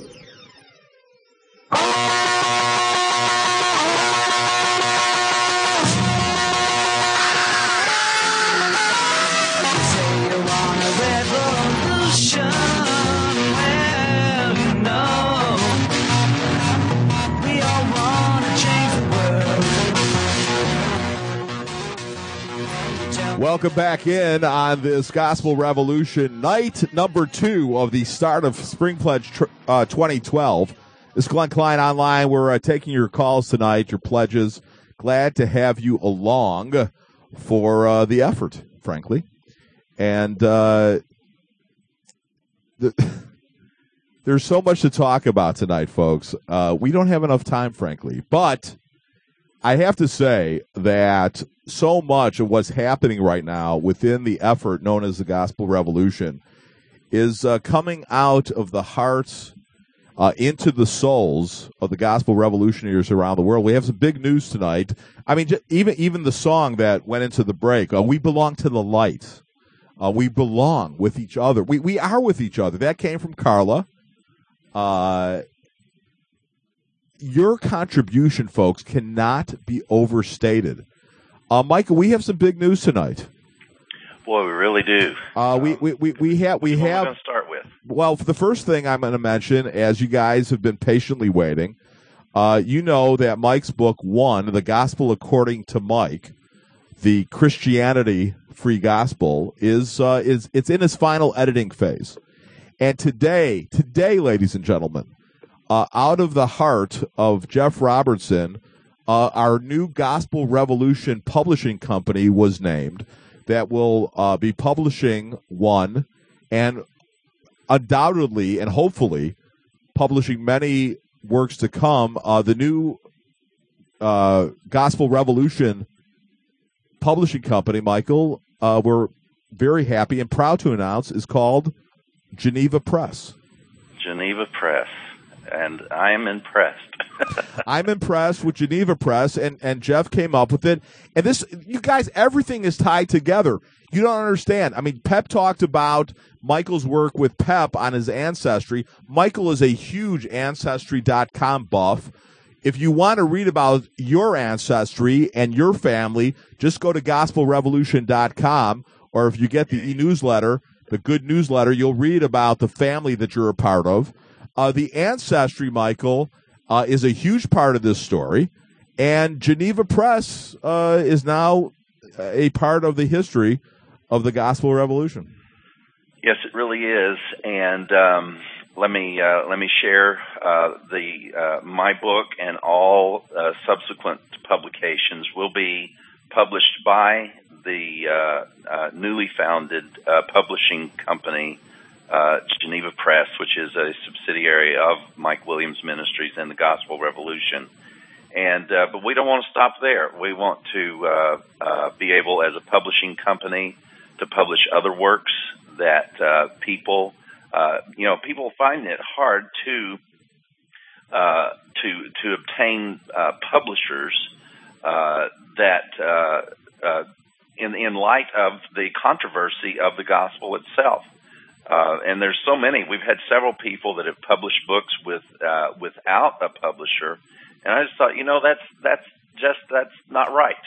D: Welcome back in on this Gospel Revolution, night number 2 of the start of Spring Pledge 2012. This is Glenn Klein Online. We're taking your calls tonight, your pledges. Glad to have you along for the effort, frankly. And there's so much to talk about tonight, folks. We don't have enough time, frankly. But I have to say that so much of what's happening right now within the effort known as the Gospel Revolution is coming out of the hearts into the souls of the gospel revolutionaries around the world. We have some big news tonight. I mean, even the song that went into the break, we belong to the light. We belong with each other. We are with each other. That came from Carla. Your contribution, folks, cannot be overstated. Micah, we have some big news tonight.
C: Boy, we really do.
D: We have.
C: What are we going to start with?
D: Well, the first thing I'm going to mention, as you guys have been patiently waiting, you know that Mike's book, One, The Gospel According to Mike, the Christianity Free Gospel, it's in its final editing phase. And today, ladies and gentlemen, out of the heart of Jeff Robertson, our new Gospel Revolution publishing company was named that will be publishing One and undoubtedly and hopefully publishing many works to come. The new Gospel Revolution publishing company, Michael, we're very happy and proud to announce, is called Geneva Press.
C: Geneva Press. And I am impressed.
D: I'm impressed with Geneva Press, and Jeff came up with it. And this, you guys, everything is tied together. You don't understand. I mean, Pep talked about Michael's work with Pep on his ancestry. Michael is a huge Ancestry.com buff. If you want to read about your ancestry and your family, just go to GospelRevolution.com, or if you get the e-newsletter, the good newsletter, you'll read about the family that you're a part of. The ancestry, Michael, is a huge part of this story, and Geneva Press is now a part of the history of the Gospel Revolution.
C: Yes, it really is, and let me share my book and all subsequent publications will be published by the newly founded publishing company, Geneva Press, which is a subsidiary of Mike Williams Ministries and the Gospel Revolution. And but we don't want to stop there. We want to be able, as a publishing company, to publish other works that people find it hard to obtain publishers that in light of the controversy of the gospel itself. And there's so many. We've had several people that have published books without a publisher, and I just thought, that's not right.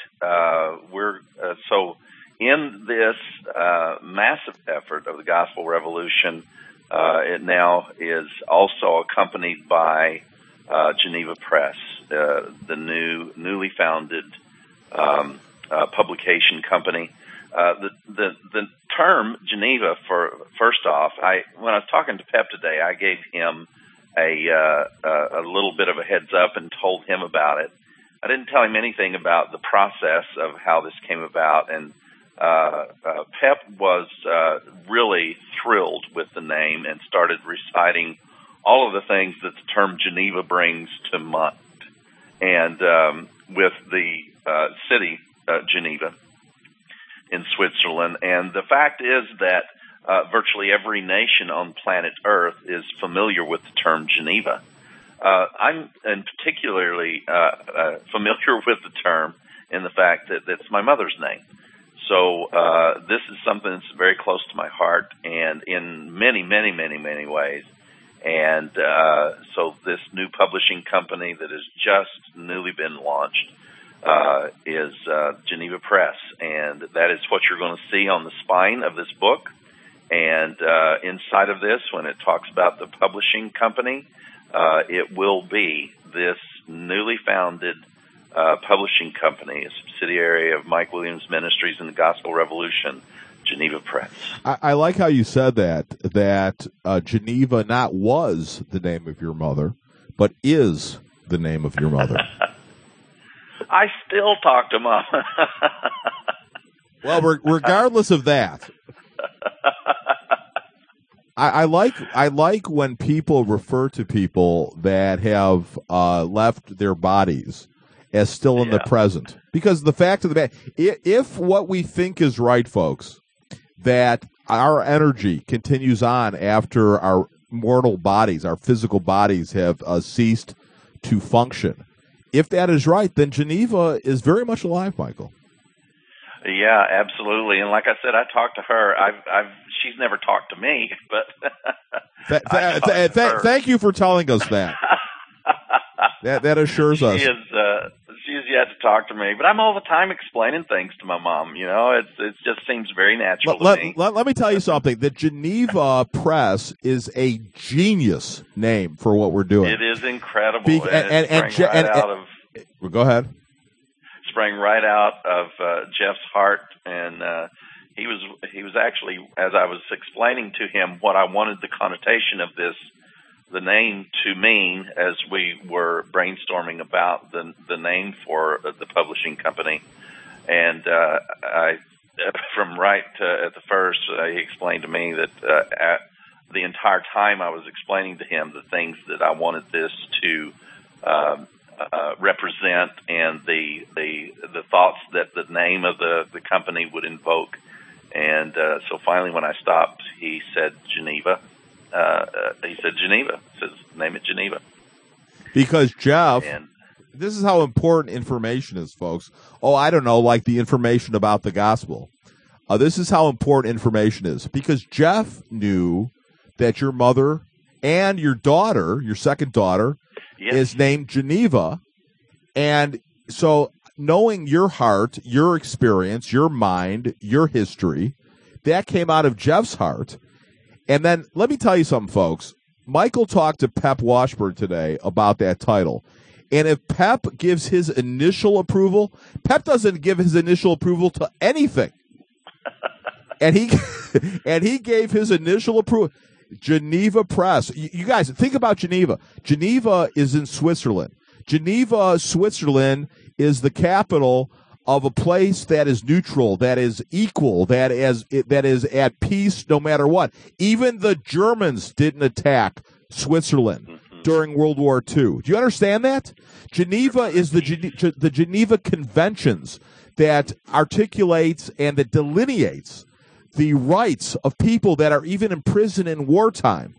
C: So in this massive effort of the Gospel Revolution, it now is also accompanied by Geneva Press, the newly founded publication company. The term Geneva, first off, when I was talking to Pep today, I gave him a little bit of a heads up and told him about it. I didn't tell him anything about the process of how this came about, and Pep was really thrilled with the name and started reciting all of the things that the term Geneva brings to mind, and with the city Geneva in Switzerland. And the fact is that virtually every nation on planet Earth is familiar with the term Geneva. I'm particularly familiar with the term in the fact that it's my mother's name. So this is something that's very close to my heart, and in many, many, many, many ways. And so this new publishing company that has just newly been launched is Geneva Press, and that is what you're going to see on the spine of this book. And inside of this, when it talks about the publishing company, it will be this newly founded publishing company, a subsidiary of Mike Williams Ministries and the Gospel Revolution, Geneva Press.
D: I like how you said that Geneva not was the name of your mother, but is the name of your mother.
C: I still talk to Mom.
D: Well, regardless of that, I like when people refer to people that have left their bodies as still in the present, because the fact of the matter, if what we think is right, folks, that our energy continues on after our mortal bodies, our physical bodies have ceased to function. If that is right, then Geneva is very much alive, Michael.
C: Yeah, absolutely. And like I said, I talked to her. She's never talked to me, but
D: thank you for telling us that. That assures us.
C: She has yet to talk to me, but I'm all the time explaining things to my mom. You know, it just seems very natural to me.
D: Let me tell you something. The Geneva Press is a genius name for what we're doing.
C: It is incredible.
D: Go ahead.
C: Sprang right out of Jeff's heart, and he was actually, as I was explaining to him what I wanted the connotation of the name to mean, as we were brainstorming about the name for the publishing company. And from right at the first, he explained to me that the entire time I was explaining to him the things that I wanted this to represent, and the thoughts that the name of the company would invoke. And so finally, when I stopped, he said Geneva. He said Geneva. He says, name it Geneva.
D: Because Jeff, this is how important information is, folks. Oh, I don't know, like the information about the gospel. This is how important information is. Because Jeff knew that your mother and your daughter, your second daughter, is named Geneva. And so knowing your heart, your experience, your mind, your history, that came out of Jeff's heart. And then let me tell you something, folks. Michael talked to Pep Washburn today about that title. And if Pep gives his initial approval, Pep doesn't give his initial approval to anything. And he gave his initial approval. Geneva Press. You guys, think about Geneva. Geneva is in Switzerland. Geneva, Switzerland is the capital of a place that is neutral, that is equal, that is at peace no matter what. Even the Germans didn't attack Switzerland during World War II. Do you understand that? Geneva is the Geneva Conventions that articulates and that delineates the rights of people that are even in prison in wartime.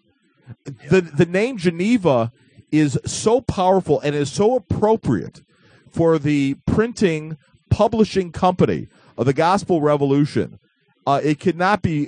D: The name Geneva is so powerful and is so appropriate for the printing, publishing company of the Gospel Revolution. It could not be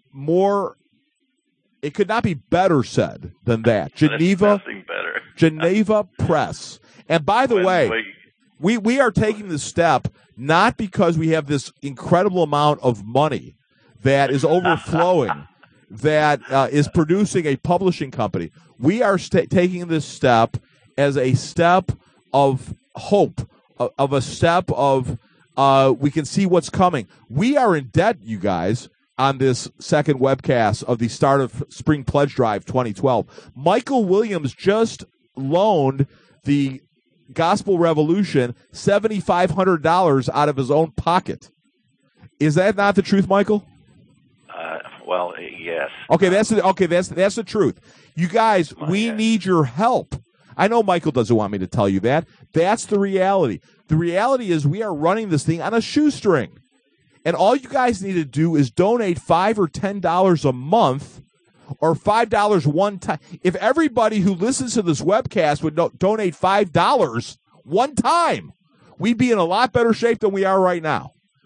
D: better said than that. Geneva Press. And by the way, we are taking this step not because we have this incredible amount of money that is overflowing, that is producing a publishing company. We are taking this step as a step of hope, of a step of we can see what's coming. We are in debt, you guys, on this second webcast of the start of Spring Pledge Drive 2012. Michael Williams just loaned the Gospel Revolution $7,500 out of his own pocket. Is that not the truth, Michael?
C: Well, yes.
D: Okay, that's the truth. You guys, we need your help. I know Michael doesn't want me to tell you that. That's the reality. The reality is we are running this thing on a shoestring. And all you guys need to do is donate $5 or $10 a month, or $5 one time. If everybody who listens to this webcast would donate $5 one time, we'd be in a lot better shape than we are right now.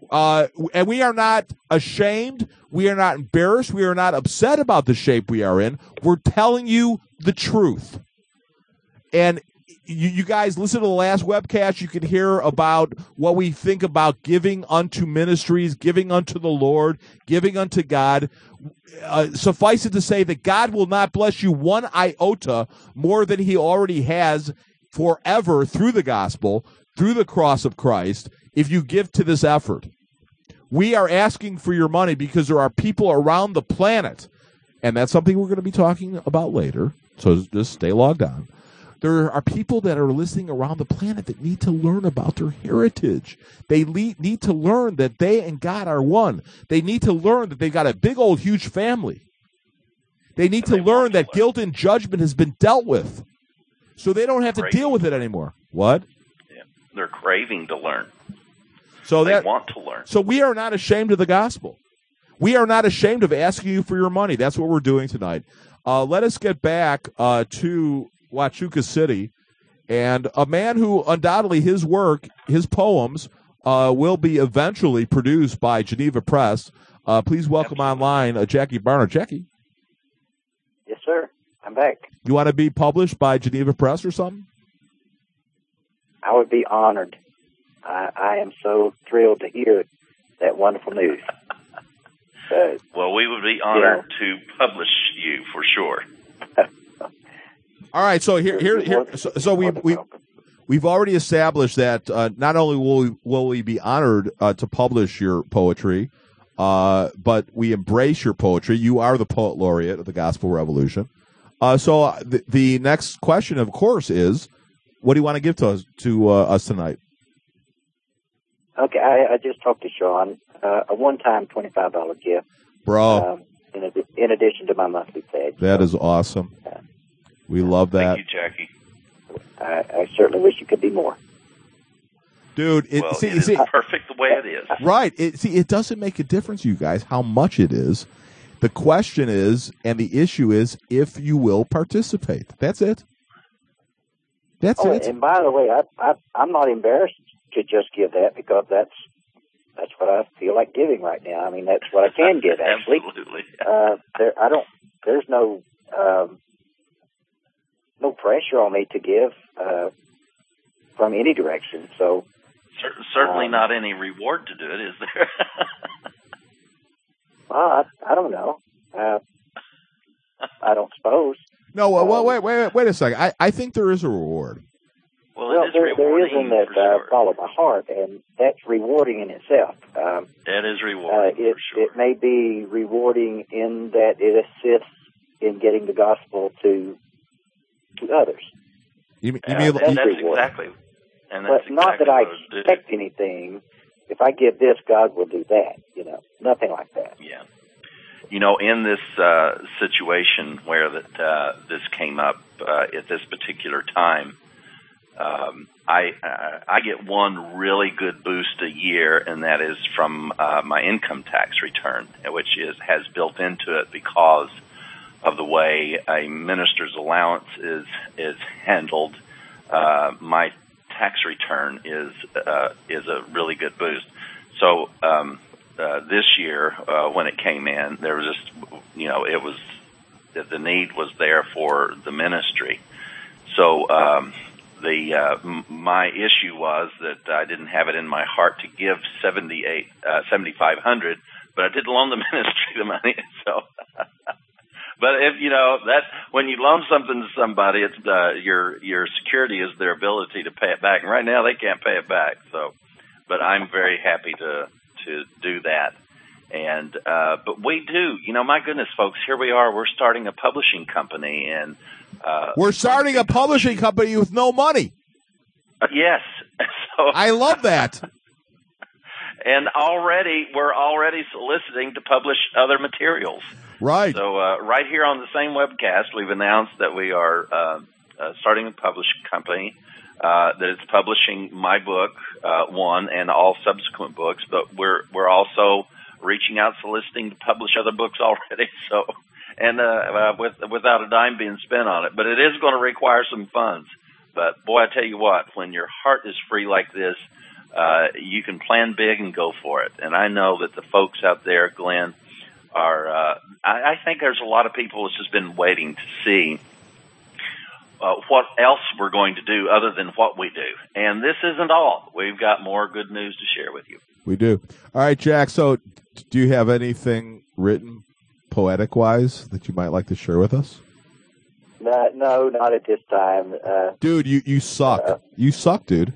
D: And we are not ashamed. We are not embarrassed. We are not upset about the shape we are in. We're telling you the truth. And you guys listen to the last webcast. You can hear about what we think about giving unto ministries, giving unto the Lord, giving unto God. Suffice it to say that God will not bless you one iota more than he already has forever through the gospel, through the cross of Christ, if you give to this effort. We are asking for your money because there are people around the planet, and that's something we're going to be talking about later, so just stay logged on. There are people that are listening around the planet that need to learn about their heritage. They need to learn that they and God are one. They need to learn that they've got a big old huge family. They need to learn that guilt and judgment has been dealt with, so they don't have to deal with it anymore. What?
C: Yeah. They're craving to learn.
D: So
C: they want to learn.
D: So we are not ashamed of the gospel. We are not ashamed of asking you for your money. That's what we're doing tonight. Let us get back to Huachuca City, and a man who undoubtedly his work, his poems, will be eventually produced by Geneva Press. Please welcome online Jackie Barnard. Jackie?
G: Yes, sir. I'm back.
D: You want to be published by Geneva Press or something?
G: I would be honored. I am so thrilled to hear that wonderful news.
C: Well, we would be honored to publish you for sure.
D: All right, so so we've already established that not only will we be honored to publish your poetry, but we embrace your poetry. You are the poet laureate of the Gospel Revolution. So the next question, of course, is, what do you want to give to us tonight?
G: Okay, I just talked to Sean. A one-time $25 gift,
D: bro.
G: In addition to my monthly pledge.
D: That is awesome. We love that.
C: Thank you, Jackie.
G: I certainly wish it could be more.
D: Dude,
C: it is perfect the way it is.
D: Right. It doesn't make a difference, you guys, how much it is. The question is, and the issue is, if you will participate. That's it. That's it.
G: And by the way, I'm not embarrassed to just give that, because that's what I feel like giving right now. I mean, that's what I can give, actually.
C: Absolutely.
G: There's no pressure on me to give from any direction. So
C: certainly not any reward to do it, is there?
G: Well, I don't know. I don't suppose.
D: No, well, wait a second. I think there is a reward.
C: Well,
G: there is one that follow my heart, and that's rewarding in itself.
C: That is rewarding, for sure.
G: It may be rewarding in that it assists in getting the gospel to others.
D: You mean
C: that's exactly. And that's
G: but not that I expect anything. If I give this, God will do that. Nothing like that.
C: Yeah. In this situation where this came up at this particular time, I get one really good boost a year, and that is from my income tax return, which has built into it because of the way a minister's allowance is handled. My tax return is a really good boost. So this year, when it came in, there was just the need was there for the ministry. So my issue was that I didn't have it in my heart to give $7,500, but I did loan the ministry the money. So, but if that when you loan something to somebody, it's your security is their ability to pay it back. And right now they can't pay it back. So, but I'm very happy to do that. And but we do, my goodness, folks, here we are. We're starting a publishing company, and
D: we're starting a publishing company with no money.
C: Yes. So
D: I love that.
C: And we're already soliciting to publish other materials.
D: Right.
C: So right here on the same webcast, we've announced that we are starting a publishing company that is publishing my book, one, and all subsequent books. But we're also reaching out, soliciting to publish other books already. So, and without a dime being spent on it. But it is going to require some funds. But boy, I tell you what, when your heart is free like this, you can plan big and go for it. And I know that the folks out there, Glenn, are, I think there's a lot of people that's just been waiting to see what else we're going to do other than what we do. And this isn't all. We've got more good news to share with you.
D: We do. All right, Jack, so do you have anything written poetic-wise that you might like to share with us?
G: No, not at this time.
D: Dude, you suck. You suck, dude.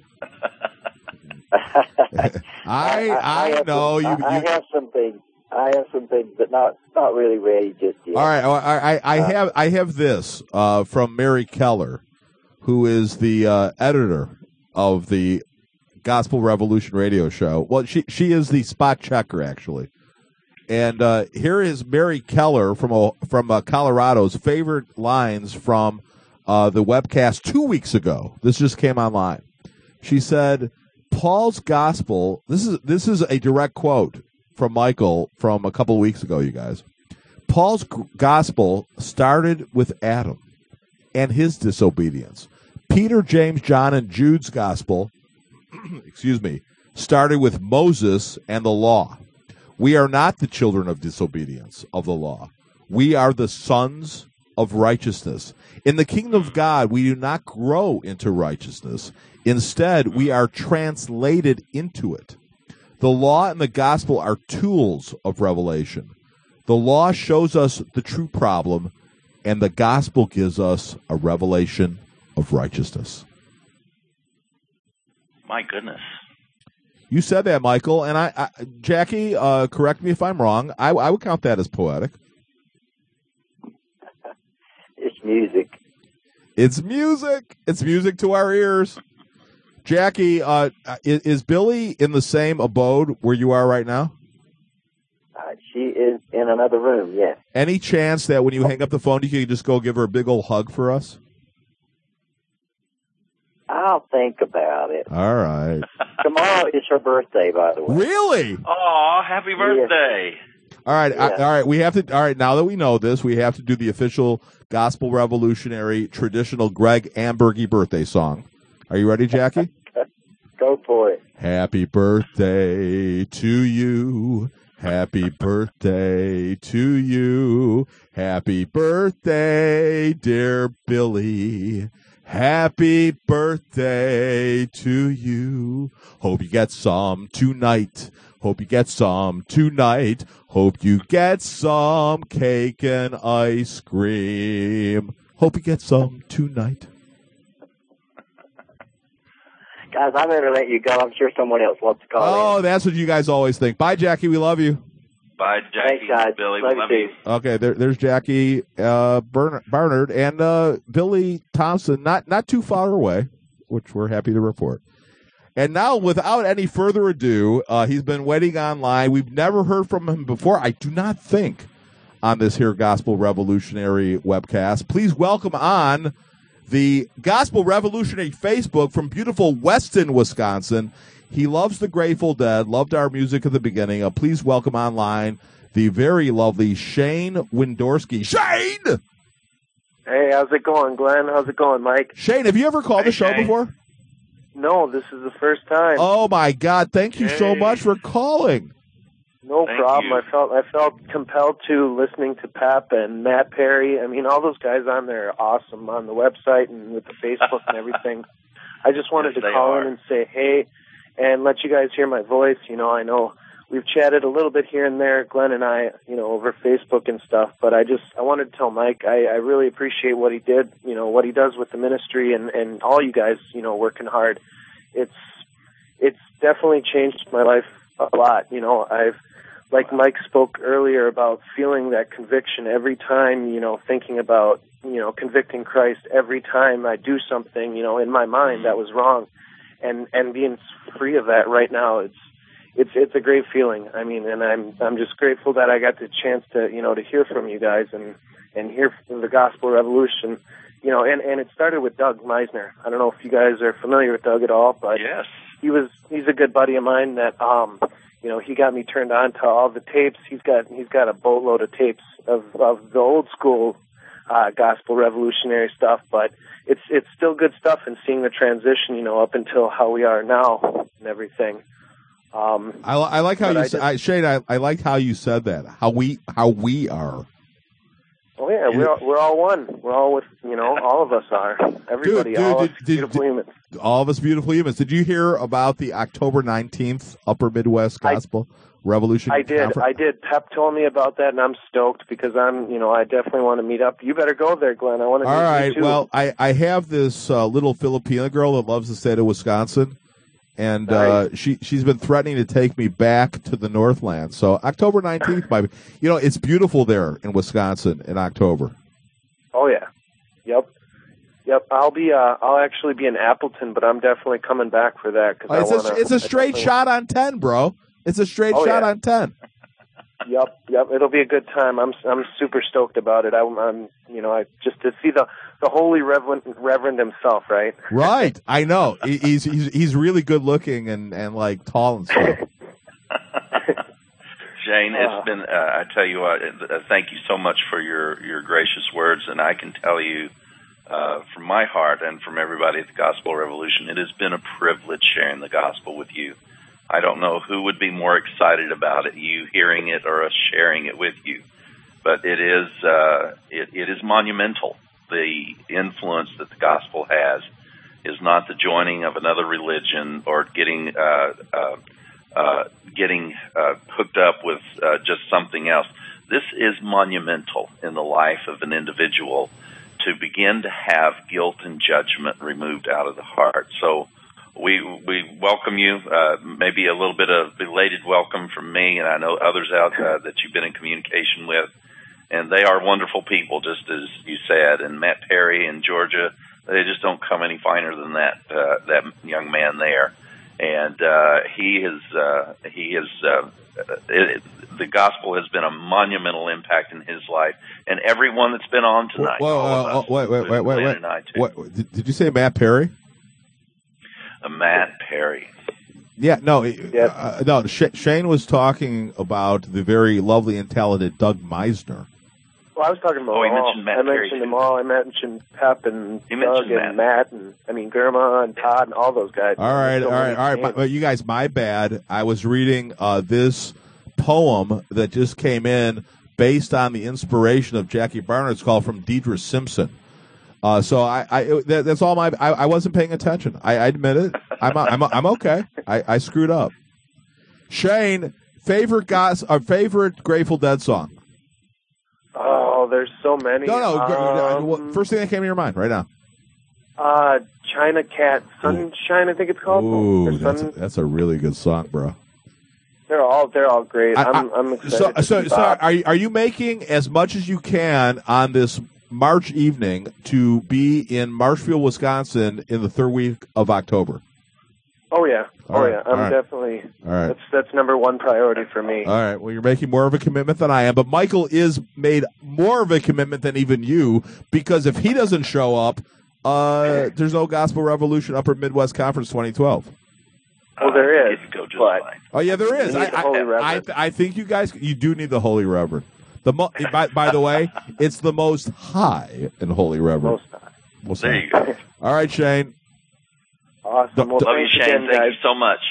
D: I know you.
G: I have some things. But not really ready just yet.
D: All right, I have this from Mary Keller, who is the editor of the Gospel Revolution radio show. Well, she is the spot checker, actually. And here is Mary Keller from Colorado's favorite lines from the webcast 2 weeks ago. This just came online. She said, Paul's gospel, this is a direct quote from Michael from a couple of weeks ago, you guys. Paul's gospel started with Adam and his disobedience. Peter, James, John, and Jude's gospel, started with Moses and the law. We are not the children of disobedience of the law. We are the sons of righteousness. In the kingdom of God, we do not grow into righteousness. Instead, we are translated into it. The law and the gospel are tools of revelation. The law shows us the true problem, and the gospel gives us a revelation of righteousness.
C: My goodness.
D: You said that, Michael, and I Jackie, correct me if I'm wrong. I would count that as poetic.
G: It's music.
D: It's music. It's music to our ears. Jackie, is Billy in the same abode where you are right now?
G: She is in another room, yes.
D: Any chance that when you hang up the phone, you can just go give her a big old hug for us?
G: I'll think about it.
D: All right.
G: Tomorrow is her birthday, by the way.
D: Really?
C: Oh, happy birthday.
G: Yes.
D: All right.
G: Yeah.
D: All right. We have to. All right. Now that we know this, we have to do the official Gospel Revolutionary traditional Greg Ambergy birthday song. Are you ready, Jackie?
G: Go for it.
D: Happy birthday to you. Happy birthday to you. Happy birthday, dear Billy. Happy birthday to you. Hope you get some tonight. Hope you get some tonight. Hope you get some cake and ice cream. Hope you get some tonight.
G: Guys, I better let you go. I'm sure someone else wants to call in.
D: Oh, that's what you guys always think. Bye, Jackie. We love you.
C: Bye, Jackie.
G: Thanks, guys.
C: Billy,
G: Love
C: we love
G: you.
C: you.
D: Okay, there's Jackie Barnard and Billy Thompson, not too far away, which we're happy to report. And now, without any further ado, he's been waiting online. We've never heard from him before, I do not think, on this here Gospel Revolutionary webcast. Please welcome on the Gospel Revolutionary Facebook from beautiful Weston, Wisconsin. He loves the Grateful Dead, loved our music at the beginning. Please welcome online the very lovely Shane Windorski. Shane!
I: Hey, how's it going, Glenn? How's it going, Mike?
D: Shane, have you ever called the show
C: Shane.
D: before?
I: No, this is the first time.
D: Oh, my God. Thank you so
C: Hey.
D: much for calling.
I: No
C: Thank
I: problem.
C: you.
I: I felt compelled to listening to Pep and Matt Perry. I mean, all those guys on there are awesome on the website and with the Facebook and everything. I just wanted
C: Yes,
I: to
C: they
I: call
C: are.
I: in and say hey and let you guys hear my voice. You know, I know we've chatted a little bit here and there, Glenn and I, you know, over Facebook and stuff, but I wanted to tell Mike I really appreciate what he did, you know, what he does with the ministry and all you guys, you know, working hard. It's definitely changed my life a lot. You know, like Mike spoke earlier about feeling that conviction every time, you know, thinking about, you know, convicting Christ every time I do something, you know, in my mind that was wrong, and being free of that right now, it's a great feeling. I mean, and I'm just grateful that I got the chance to, you know, to hear from you guys and hear from the Gospel Revolution, you know, and it started with Doug Meisner. I don't know if you guys are familiar with Doug at all, but
C: Yes.
I: he's a good buddy of mine that you know, he got me turned on to all the tapes. He's got a boatload of tapes of the old school Gospel Revolutionary stuff, but it's still good stuff, and seeing the transition, you know, up until how we are now and everything.
D: I like how you Shane. I liked how you said that. How we are.
I: Oh yeah, we're all one. We're all with, you know, all of us are. Everybody, all of us beautiful humans.
D: All of us beautiful humans. Did you hear about the October 19th Upper Midwest Gospel Revolution?
I: I did.
D: Conference?
I: I did. Pep told me about that, and I'm stoked because I definitely want to meet up. You better go there, Glenn. I want to meet
D: all right.
I: you too.
D: Well, I have this little Filipina girl that loves the state of Wisconsin. And
I: nice.
D: she's been threatening to take me back to the Northland. So October 19th, it's beautiful there in Wisconsin in October.
I: Oh yeah, yep. I'll actually be in Appleton, but I'm definitely coming back for that because
D: it's a straight shot on 10, bro. It's a straight shot on 10.
I: Yep. It'll be a good time. I'm super stoked about it. I'm just to see the holy Reverend himself, right?
D: Right. I know. He's really good looking and like tall and stuff.
C: Shane, it's been. I tell you what. Thank you so much for your gracious words, and I can tell you from my heart and from everybody at the Gospel Revolution, it has been a privilege sharing the gospel with you. I don't know who would be more excited about it, you hearing it or us sharing it with you. But it is monumental. The influence that the gospel has is not the joining of another religion or getting hooked up with just something else. This is monumental in the life of an individual to begin to have guilt and judgment removed out of the heart. So we welcome you, maybe a little bit of belated welcome from me, and I know others out that you've been in communication with. And they are wonderful people, just as you said. And Matt Perry in Georgia, they just don't come any finer than that young man there. And the gospel has been a monumental impact in his life, and everyone that's been on tonight.
D: Wait. Did you say Matt Perry?
C: Matt Perry.
D: Yeah, no. Shane was talking about the very lovely and talented Doug Meisner.
I: Well, I was talking about I mentioned them all. I mentioned Pep and Doug and Matt and Germa and Todd and all those guys.
D: All right. But you guys, my bad. I was reading this poem that just came in based on the inspiration of Jackie Barnett's call from Deidre Simpson. So that's all I wasn't paying attention. I admit it. I'm okay. I screwed up. Shane, favorite Grateful Dead song?
I: Oh, there's so many.
D: No. First thing that came to your mind right now.
I: China Cat, Sunshine, I think it's called.
D: Ooh, that's a really good song, bro.
I: They're all great. I'm excited.
D: So are you making as much as you can on this March evening to be in Marshfield, Wisconsin in the third week of October?
I: Oh yeah. I'm definitely.
D: All right.
I: That's number one priority for me.
D: All right. Well, you're making more of a commitment than I am, but Michael is made more of a commitment than even you, because if he doesn't show up, there's no Gospel Revolution Upper Midwest Conference 2012.
I: Well, there is.
D: Oh yeah, there is. I think you do need the Holy Reverend. By the way, it's the most high in Holy Reverend.
I: Most
C: high. There you go.
D: All right, Shane.
I: Awesome.
C: Love you, Shane. Thank you so much.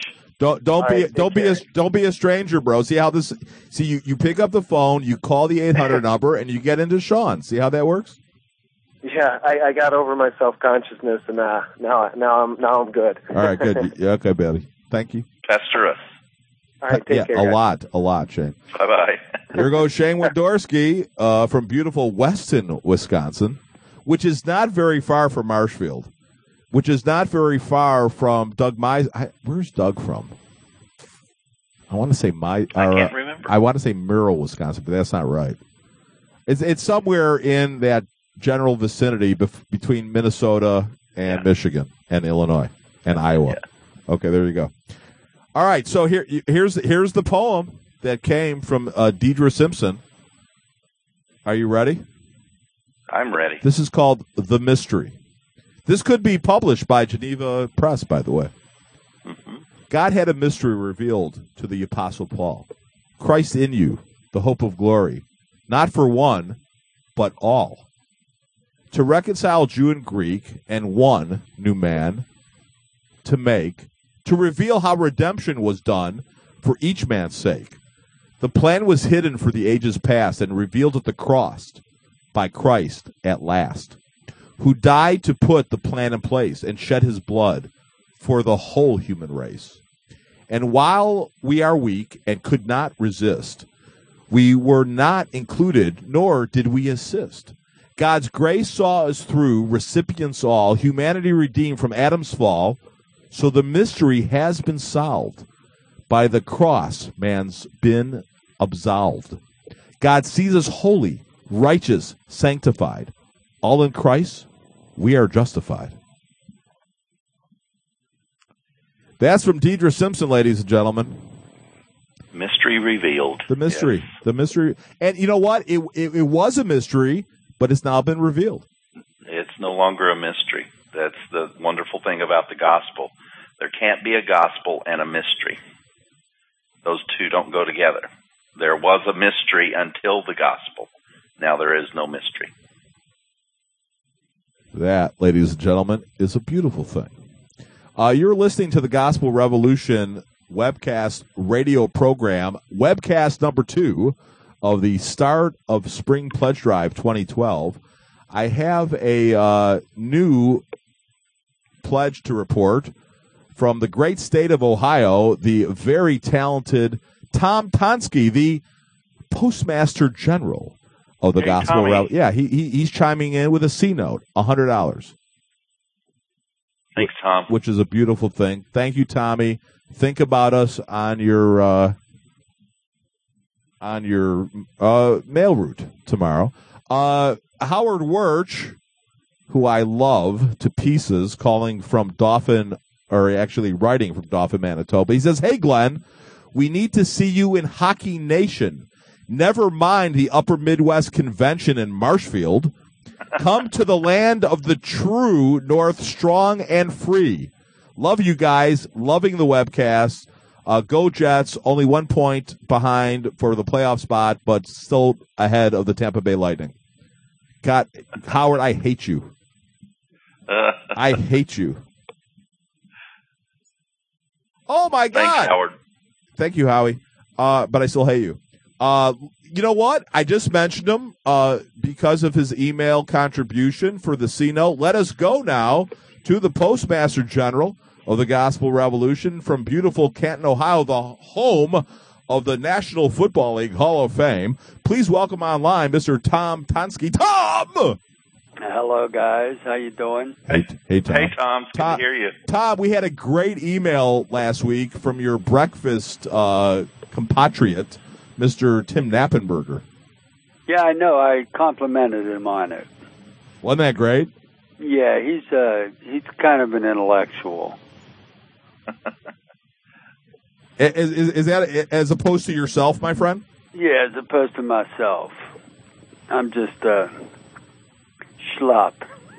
D: Don't be a stranger, bro. See how this? See you pick up the phone, you call the 800 number, and you get into Sean. See how that works?
I: Yeah, I got over my self-consciousness, and now I'm good.
D: All right, good. Yeah, okay, Billy. Thank you.
C: Pester us.
I: All right, take care.
D: A lot, Shane.
C: Bye-bye.
D: Here goes Shane Wendorski from beautiful Weston, Wisconsin, which is not very far from Marshfield, which is not very far from Doug Meisner. Where's Doug from? I want to say
C: I can't remember.
D: I want to say Merrill, Wisconsin, but that's not right. It's somewhere in that general vicinity between Minnesota and Michigan and Illinois and Iowa. Yeah. Okay, there you go. All right, so here's the poem that came from Deidre Simpson. Are you ready?
C: I'm ready.
D: This is called The Mystery. This could be published by Geneva Press, by the way. Mm-hmm. God had a mystery revealed to the Apostle Paul. Christ in you, the hope of glory, not for one, but all. to reconcile Jew and Greek, and one new man to make, to reveal how redemption was done for each man's sake. The plan was hidden for the ages past and revealed at the cross by Christ at last, who died to put the plan in place and shed his blood for the whole human race. And while we are weak and could not resist, we were not included, nor did we assist. God's grace saw us through, recipients all, humanity redeemed from Adam's fall, so the mystery has been solved. By the cross, man's been absolved. God sees us holy, righteous, sanctified. All in Christ, we are justified. That's from Deidre Simpson, ladies and gentlemen.
C: Mystery revealed.
D: The mystery. Yes. The mystery. And you know what? It was a mystery, but it's now been revealed.
C: It's no longer a mystery. That's the wonderful thing about the gospel. There can't be a gospel and a mystery. Those two don't go together. There was a mystery until the gospel. Now there is no mystery.
D: That, ladies and gentlemen, is a beautiful thing. You're listening to the Gospel Revolution webcast radio program, webcast number 2 of the Start of Spring Pledge Drive 2012. I have a new pledge to report from the great state of Ohio, the very talented Tom Tonsky, the Postmaster General of the Gospel Revolution. Yeah, he's chiming in with a C note, $100.
C: Thanks, Tom.
D: Which is a beautiful thing. Thank you, Tommy. Think about us on your mail route tomorrow. Howard Wirch, who I love to pieces, calling from Dauphin, or actually writing from Dauphin, Manitoba. He says, "Hey, Glenn, we need to see you in Hockey Nation. Never mind the Upper Midwest Convention in Marshfield. Come to the land of the true North, strong and free. Love you guys. Loving the webcast. Go Jets. Only 1 point behind for the playoff spot, but still ahead of the Tampa Bay Lightning." God, Howard, I hate you. I hate you. Oh, my God.
C: Thanks, Howard.
D: Thank you, Howie. But I still hate you. You know what? I just mentioned him because of his email contribution for the C-Note. Let us go now to the Postmaster General of the Gospel Revolution from beautiful Canton, Ohio, the home of the National Football League Hall of Fame. Please welcome online Mr. Tom Tonsky. Tom!
J: Hello, guys. How you doing?
D: Hey, Tom.
C: Hey, Tom. Good to hear you.
D: Tom, we had a great email last week from your breakfast compatriot, Mr. Tim Knappenberger.
J: Yeah, I know. I complimented him on it.
D: Wasn't that great?
J: Yeah, he's kind of an intellectual.
D: Is that as opposed to yourself, my friend?
J: Yeah, as opposed to myself. I'm just schlup.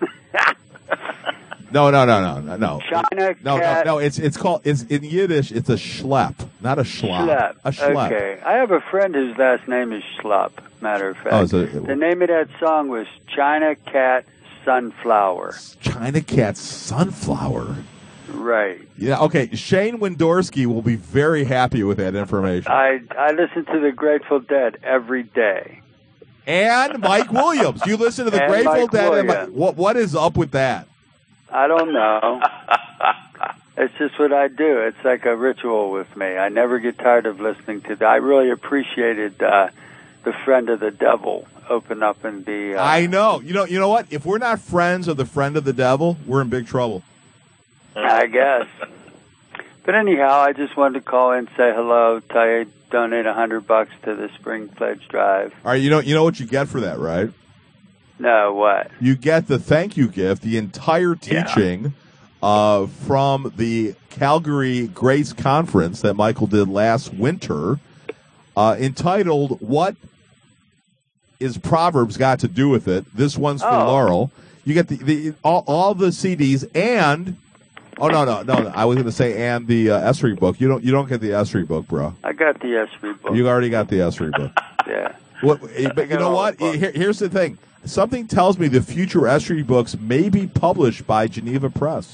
D: No.
J: China cat.
D: No. It's called. It's in Yiddish. It's a schlep, not a schlop.
J: Schlep.
D: A schlep.
J: Okay. I have a friend whose last name is Schlup. Matter of fact, the name of that song was China Cat Sunflower.
D: China Cat Sunflower.
J: Right.
D: Yeah. Okay. Shane Wendorsky will be very happy with that information.
J: I listen to the Grateful Dead every day.
D: And Mike Williams. You listen to the Grateful Dead. And what is up with that?
J: I don't know. It's just what I do. It's like a ritual with me. I never get tired of listening to that. I really appreciated the Friend of the Devil open up and be...
D: I know. You know what? If we're not friends of the Friend of the Devil, we're in big trouble.
J: I guess. But anyhow, I just wanted to call in, say hello, tell you donate $100 to the Spring Pledge Drive.
D: All right, you know what you get for that, right?
J: No, what?
D: You get the thank you gift, the entire teaching from the Calgary Grace Conference that Michael did last winter, entitled "What is Proverbs Got to Do with It?" This one's for Laurel. You get all the CDs and no. I was going to say and the Esri book. You don't get the Esri book, bro.
J: I got the Esri book.
D: You already got the Esri book.
J: Yeah.
D: But you know what? Here's the thing. Something tells me the future Esri books may be published by Geneva Press.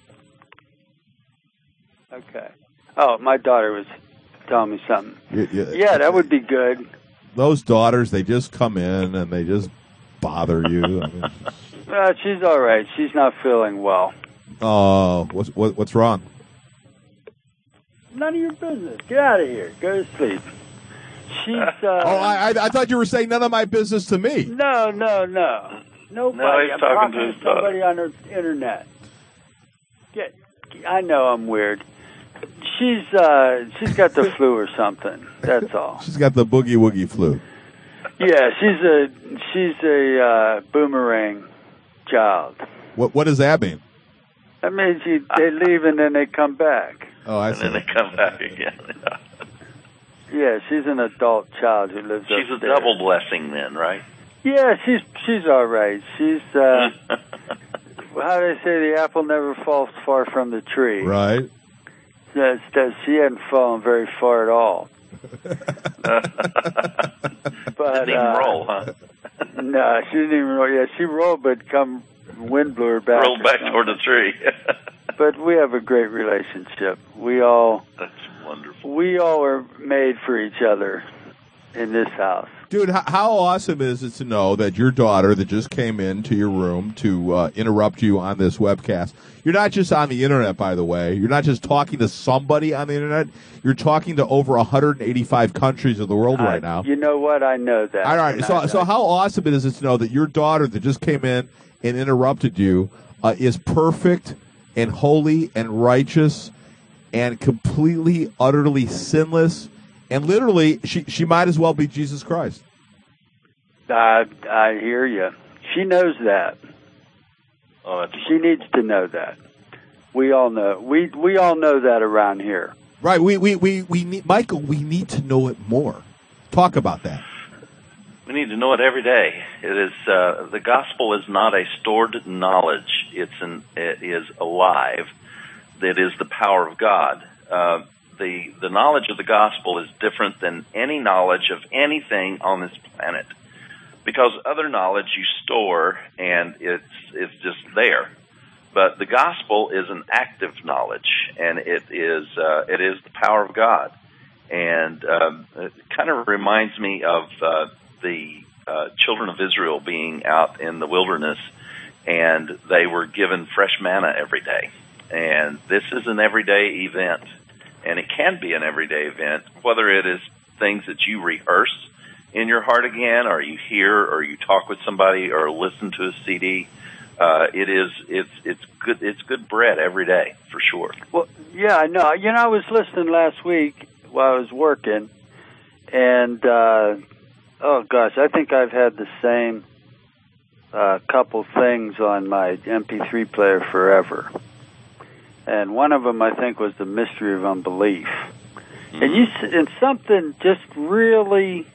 J: Okay. Oh, my daughter was telling me something. Yeah, that would be good.
D: Those daughters, they just come in and they just bother you. I mean,
J: she's all right. She's not feeling well.
D: Oh, what's wrong?
J: None of your business. Get out of here. Go to sleep. She's.
D: I thought you were saying none of my business to me.
J: No. Nobody.
C: No, he's
J: I'm
C: talking to his
J: somebody on the internet. I know I'm weird. She's got the flu or something. That's all.
D: She's got the boogie woogie flu.
J: Yeah, she's a boomerang child.
D: What does that mean?
J: That means they leave and then they come back.
D: Oh, I see.
C: And then they come back again.
J: Yeah, she's an adult child who lives
C: She's
J: upstairs.
C: a double blessing then, right?
J: Yeah, she's all right. She's how do they say, the apple never falls far from the tree?
D: Right.
J: Yes, she hadn't fallen very far at all.
C: Didn't even roll, huh?
J: No, she didn't even roll. Yeah, she rolled, but come wind blew her back.
C: Rolled back toward the tree.
J: But we have a great relationship.
C: That's wonderful.
J: We all are made for each other in this house.
D: Dude, how awesome is it to know that your daughter that just came into your room to interrupt you on this webcast, you're not just on the internet, by the way. You're not just talking to somebody on the internet. You're talking to over 185 countries of the world right now.
J: You know what? I know that.
D: All right. So how awesome it is to know that your daughter that just came in and interrupted you is perfect and holy and righteous and completely, utterly sinless. And literally, she might as well be Jesus Christ.
J: I hear you. She knows that.
C: Oh,
J: she needs to know that. We all know. We all know that around here.
D: Right. We need, Michael. We need to know it more. Talk about that.
C: We need to know it every day. It is the gospel is not a stored knowledge. It is alive. That is the power of God. The knowledge of the gospel is different than any knowledge of anything on this planet, because other knowledge you store and it's just there. But the gospel is an active knowledge, and it is the power of God. And it kind of reminds me of the children of Israel being out in the wilderness, and they were given fresh manna every day. And this is an everyday event. And it can be an everyday event, whether it is things that you rehearse in your heart again, or you hear, or you talk with somebody, or listen to a CD. It's good bread every day for sure.
J: Well, yeah, I know. You know, I was listening last week while I was working, and oh gosh, I think I've had the same couple things on my MP3 player forever. And one of them, I think, was The Mystery of Unbelief. Mm-hmm. And something just really,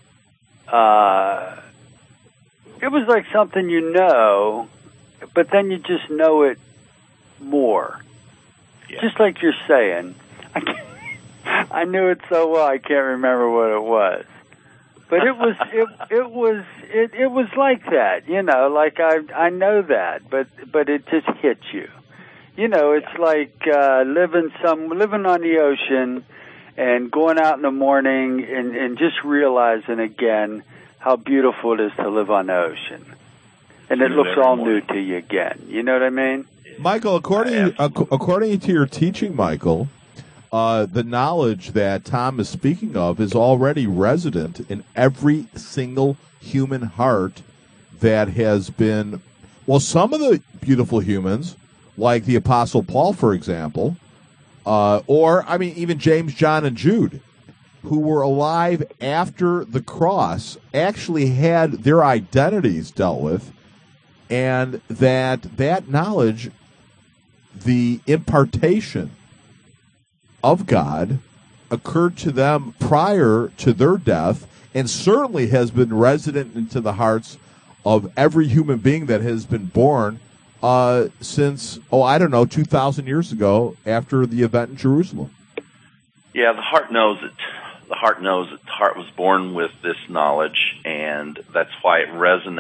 J: it was like something you know, but then you just know it more. Yeah. Just like you're saying. I knew it so well, I can't remember what it was. But it was like that, you know, like I know that, but it just hits you. You know, it's like living on the ocean and going out in the morning and just realizing again how beautiful it is to live on the ocean. And it looks all new to you again. You know what I mean?
D: Michael, according to your teaching, Michael, the knowledge that Tom is speaking of is already resident in every single human heart that has been, well, some of the beautiful humans, like the Apostle Paul, for example, or, I mean, even James, John, and Jude, who were alive after the cross, actually had their identities dealt with, and that knowledge, the impartation of God, occurred to them prior to their death, and certainly has been resident into the hearts of every human being that has been born since, 2,000 years ago after the event in Jerusalem.
C: Yeah, the heart knows it. The heart knows it. The heart was born with this knowledge, and that's why it resonates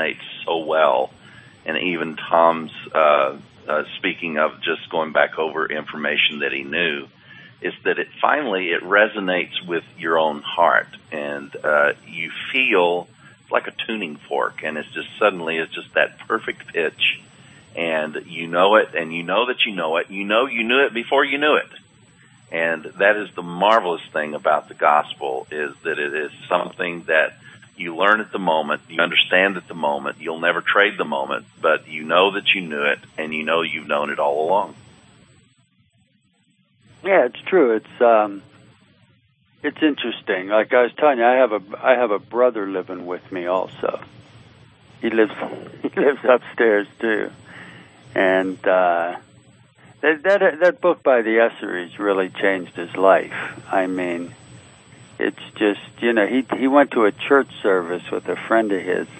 C: so well. And even Tom's speaking of just going back over information that he knew, is that it resonates with your own heart, and you feel like a tuning fork, and it's just that perfect pitch, and you know it, and you know that you know it. You know you knew it before you knew it. And that is the marvelous thing about the gospel, is that it is something that you learn at the moment, you understand at the moment, you'll never trade the moment, but you know that you knew it, and you know you've known it all along.
J: Yeah, it's true. It's interesting. Like I was telling you, I have a brother living with me also. He lives upstairs too, and that book by the Esseries really changed his life. I mean, it's just, he went to a church service with a friend of his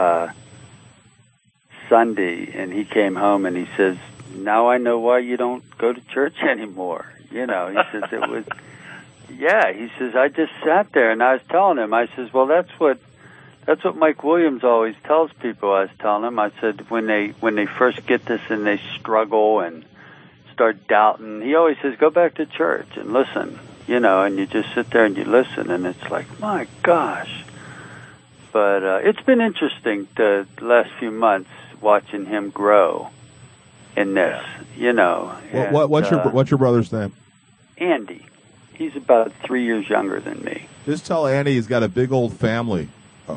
J: Sunday, and he came home and he says, "Now I know why you don't go to church anymore." He says it was. Yeah, he says, I just sat there and I was telling him, I says, well, that's what Mike Williams always tells people. I was telling him, I said, when they first get this and they struggle and start doubting, he always says, go back to church and listen, and you just sit there and you listen, and it's like, my gosh. But it's been interesting the last few months watching him grow in this,
D: What's your brother's name?
J: Andy. He's about 3 years younger than me.
D: Just tell Andy he's got a big old family. I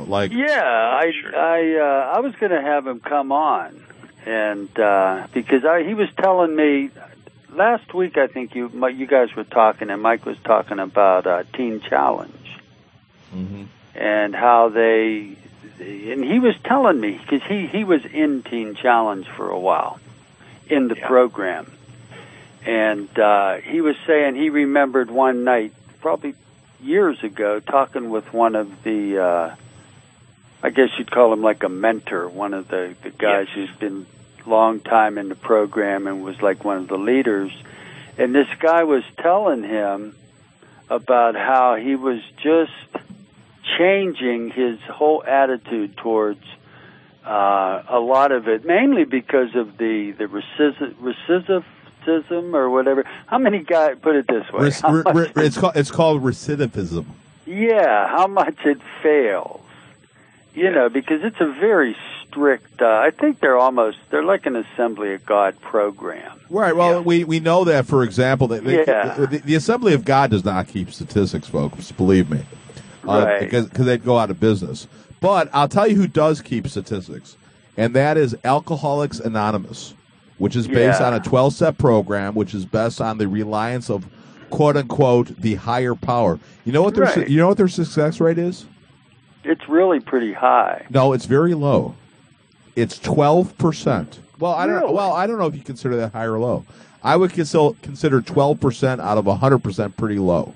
J: was going to have him come on, and because he was telling me last week, I think you guys were talking, and Mike was talking about Teen Challenge, and how and he was telling me, because he was in Teen Challenge for a while in the program. And he was saying he remembered one night, probably years ago, talking with one of the, I guess you'd call him like a mentor, one of the guys who's been a long time in the program and was like one of the leaders. And this guy was telling him about how he was just changing his whole attitude towards a lot of it, mainly because of the recidivism or whatever. How many guys, put it this way?
D: It's called recidivism.
J: Yeah, how much it fails. Because it's a very strict, I think they're like an Assembly of God program.
D: Right, well, we know that, for example, the Assembly of God does not keep statistics, folks, believe me.
J: Right.
D: Because they'd go out of business. But I'll tell you who does keep statistics, and that is Alcoholics Anonymous, which is based on a 12-step program, which is based on the reliance of, quote unquote, the higher power. You know what their success rate is?
J: It's really pretty high.
D: No, it's very low. It's 12%. Well, I don't know. Well, I don't know if you consider that high or low. I would consider 12% out of 100% pretty low.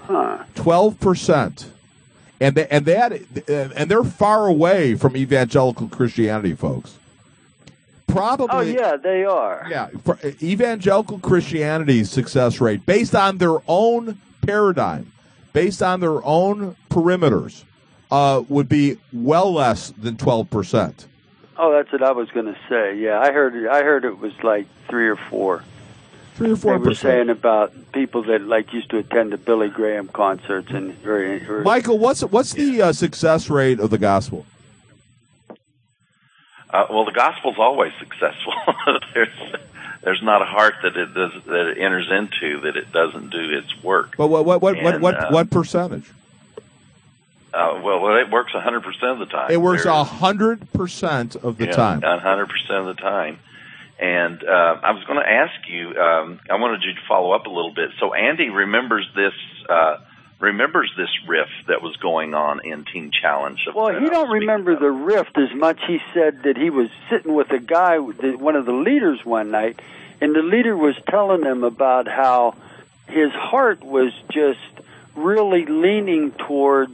D: 12%. And they're far away from evangelical Christianity, folks. Probably.
J: Oh, yeah, they are.
D: Yeah, for evangelical Christianity's success rate, based on their own paradigm, based on their own perimeters, would be well less than 12%.
J: Oh, that's what I was going to say. Yeah, I heard it was like 3 or 4.
D: 3 or 4%.
J: They were saying about people that used to attend the Billy Graham concerts and.
D: Michael, what's the success rate of the gospel?
C: Well, the gospel's always successful. There's not a heart that it enters into that it doesn't do its work.
D: But what percentage?
C: Well, it works 100% of the time.
D: It works 100% of the time.
C: 100% of the time. And I was going to ask you, I wanted you to follow up a little bit. So Andy remembers this riff that was going on in Teen Challenge.
J: Well, he don't remember the riff as much. He said that he was sitting with a guy, one of the leaders one night, and the leader was telling him about how his heart was just really leaning towards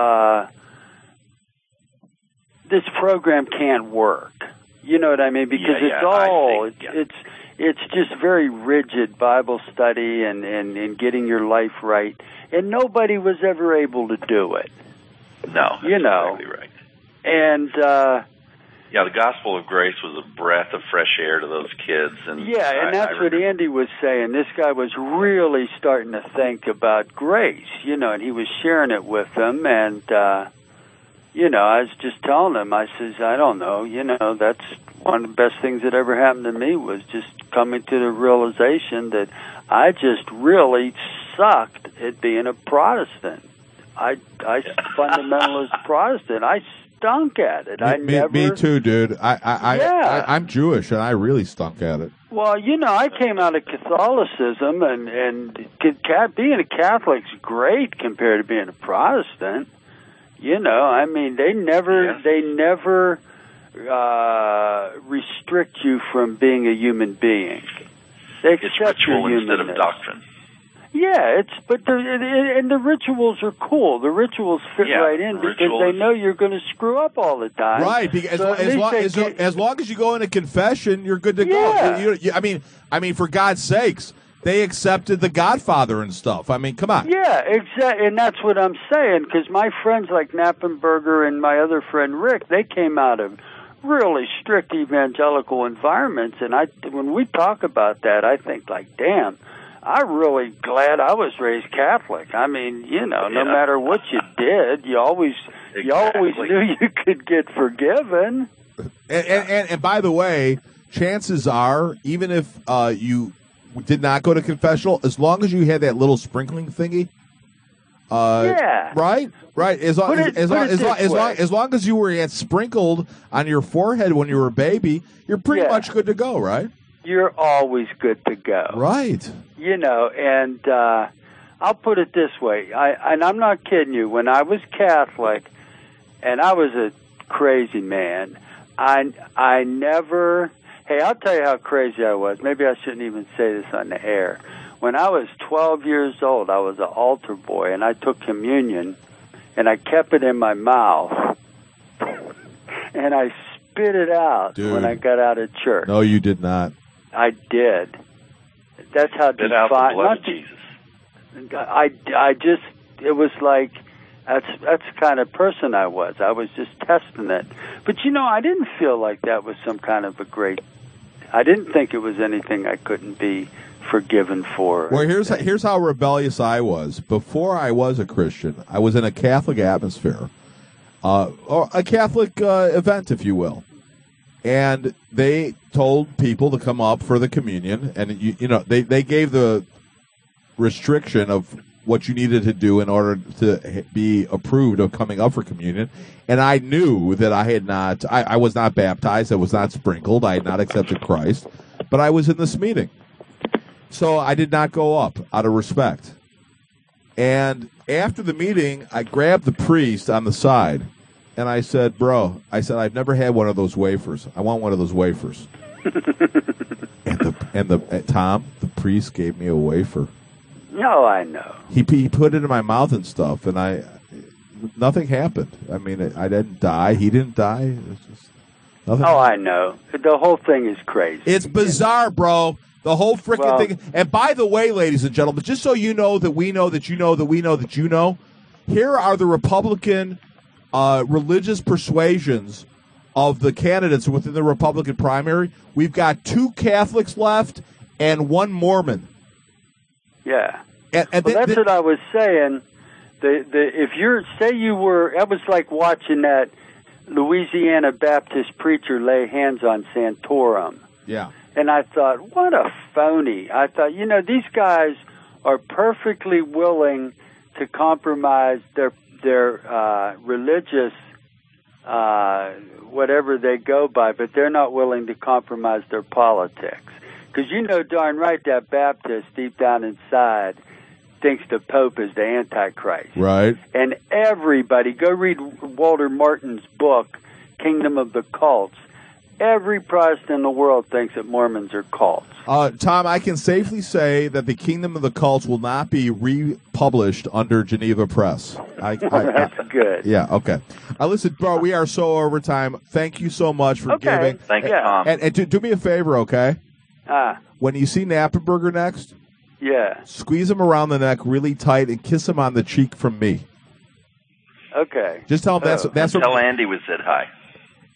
J: this program can't work. You know what I mean? Because it's just very rigid Bible study and getting your life right. And nobody was ever able to do it.
C: No, that's exactly right.
J: And
C: Yeah, the gospel of grace was a breath of fresh air to those kids. And
J: that's what Andy was saying. This guy was really starting to think about grace, and he was sharing it with them. And, I was just telling him, I says, I don't know, that's one of the best things that ever happened to me was just coming to the realization that I just really sucked at being a Protestant. I fundamentalist Protestant. I stunk at it.
D: Me too, dude. I'm Jewish, and I really stunk at it.
J: Well, I came out of Catholicism, and being a Catholic's great compared to being a Protestant. They never restrict you from being a human being. They accept
C: it's ritual
J: your
C: instead
J: humanness.
C: of doctrine.
J: Yeah, the rituals are cool. The rituals fit right in because they know you're going to screw up all the time.
D: Right, because as long as you go into confession, you're good to go. I mean, for God's sakes, they accepted the Godfather and stuff. I mean, come on.
J: Yeah, exactly, and that's what I'm saying. Because my friends like Knappenberger and my other friend Rick, they came out of really strict evangelical environments, and when we talk about that, I think like, damn. I'm really glad I was raised Catholic. I mean, no matter what you did, you always knew you could get forgiven.
D: And by the way, chances are, even if you did not go to confessional, as long as you had that little sprinkling thingy, right. As long as you had sprinkled on your forehead when you were a baby, you're pretty much good to go, right?
J: You're always good to go.
D: Right.
J: And I'll put it this way, and I'm not kidding you, when I was Catholic, and I was a crazy man, I never, I'll tell you how crazy I was. Maybe I shouldn't even say this on the air. When I was 12 years old, I was an altar boy, and I took communion, and I kept it in my mouth, and I spit it out when I got out of church.
D: No, you did not.
J: I did. That's how
C: spit out the blood of Jesus.
J: It was like, that's the kind of person I was. I was just testing it. But, I didn't feel like that was some kind of I didn't think it was anything I couldn't be forgiven for.
D: Well, here's how rebellious I was. Before I was a Christian, I was in a Catholic atmosphere, or a Catholic event, if you will. And they told people to come up for the communion, and they gave the restriction of what you needed to do in order to be approved of coming up for communion. And I knew that I was not baptized, I was not sprinkled, I had not accepted Christ, but I was in this meeting. So I did not go up out of respect. And after the meeting, I grabbed the priest on the side. And I said, bro, I've never had one of those wafers. I want one of those wafers. and Tom, the priest gave me a wafer.
J: No, I know.
D: He put it in my mouth and stuff, and nothing happened. I mean, I didn't die. He didn't die. It was just nothing.
J: Oh, I know. The whole thing is crazy.
D: It's bizarre, bro. The whole freaking thing. And by the way, ladies and gentlemen, just so you know that we know that you know that we know that you know, here are the Republican religious persuasions of the candidates within the Republican primary. We've got 2 Catholics left and 1 Mormon.
J: Yeah. That's what I was saying. If that was like watching that Louisiana Baptist preacher lay hands on Santorum.
D: Yeah.
J: And I thought, what a phony. I thought, these guys are perfectly willing to compromise their religious whatever they go by, but they're not willing to compromise their politics. Because darn right that Baptist deep down inside thinks the Pope is the Antichrist.
D: Right.
J: And everybody, go read Walter Martin's book, Kingdom of the Cults. Every Protestant in the world thinks that Mormons are cults.
D: Tom, I can safely say that the Kingdom of the Cults will not be republished under Geneva Press.
J: That's good.
D: Yeah, okay. Listen, bro, we are so over time. Thank you so much for giving.
C: Thank you, Tom.
D: And do me a favor, okay? When you see Knappenberger next, squeeze him around the neck really tight and kiss him on the cheek from me.
J: Okay.
D: Just tell him that's
C: tell Andy we said hi.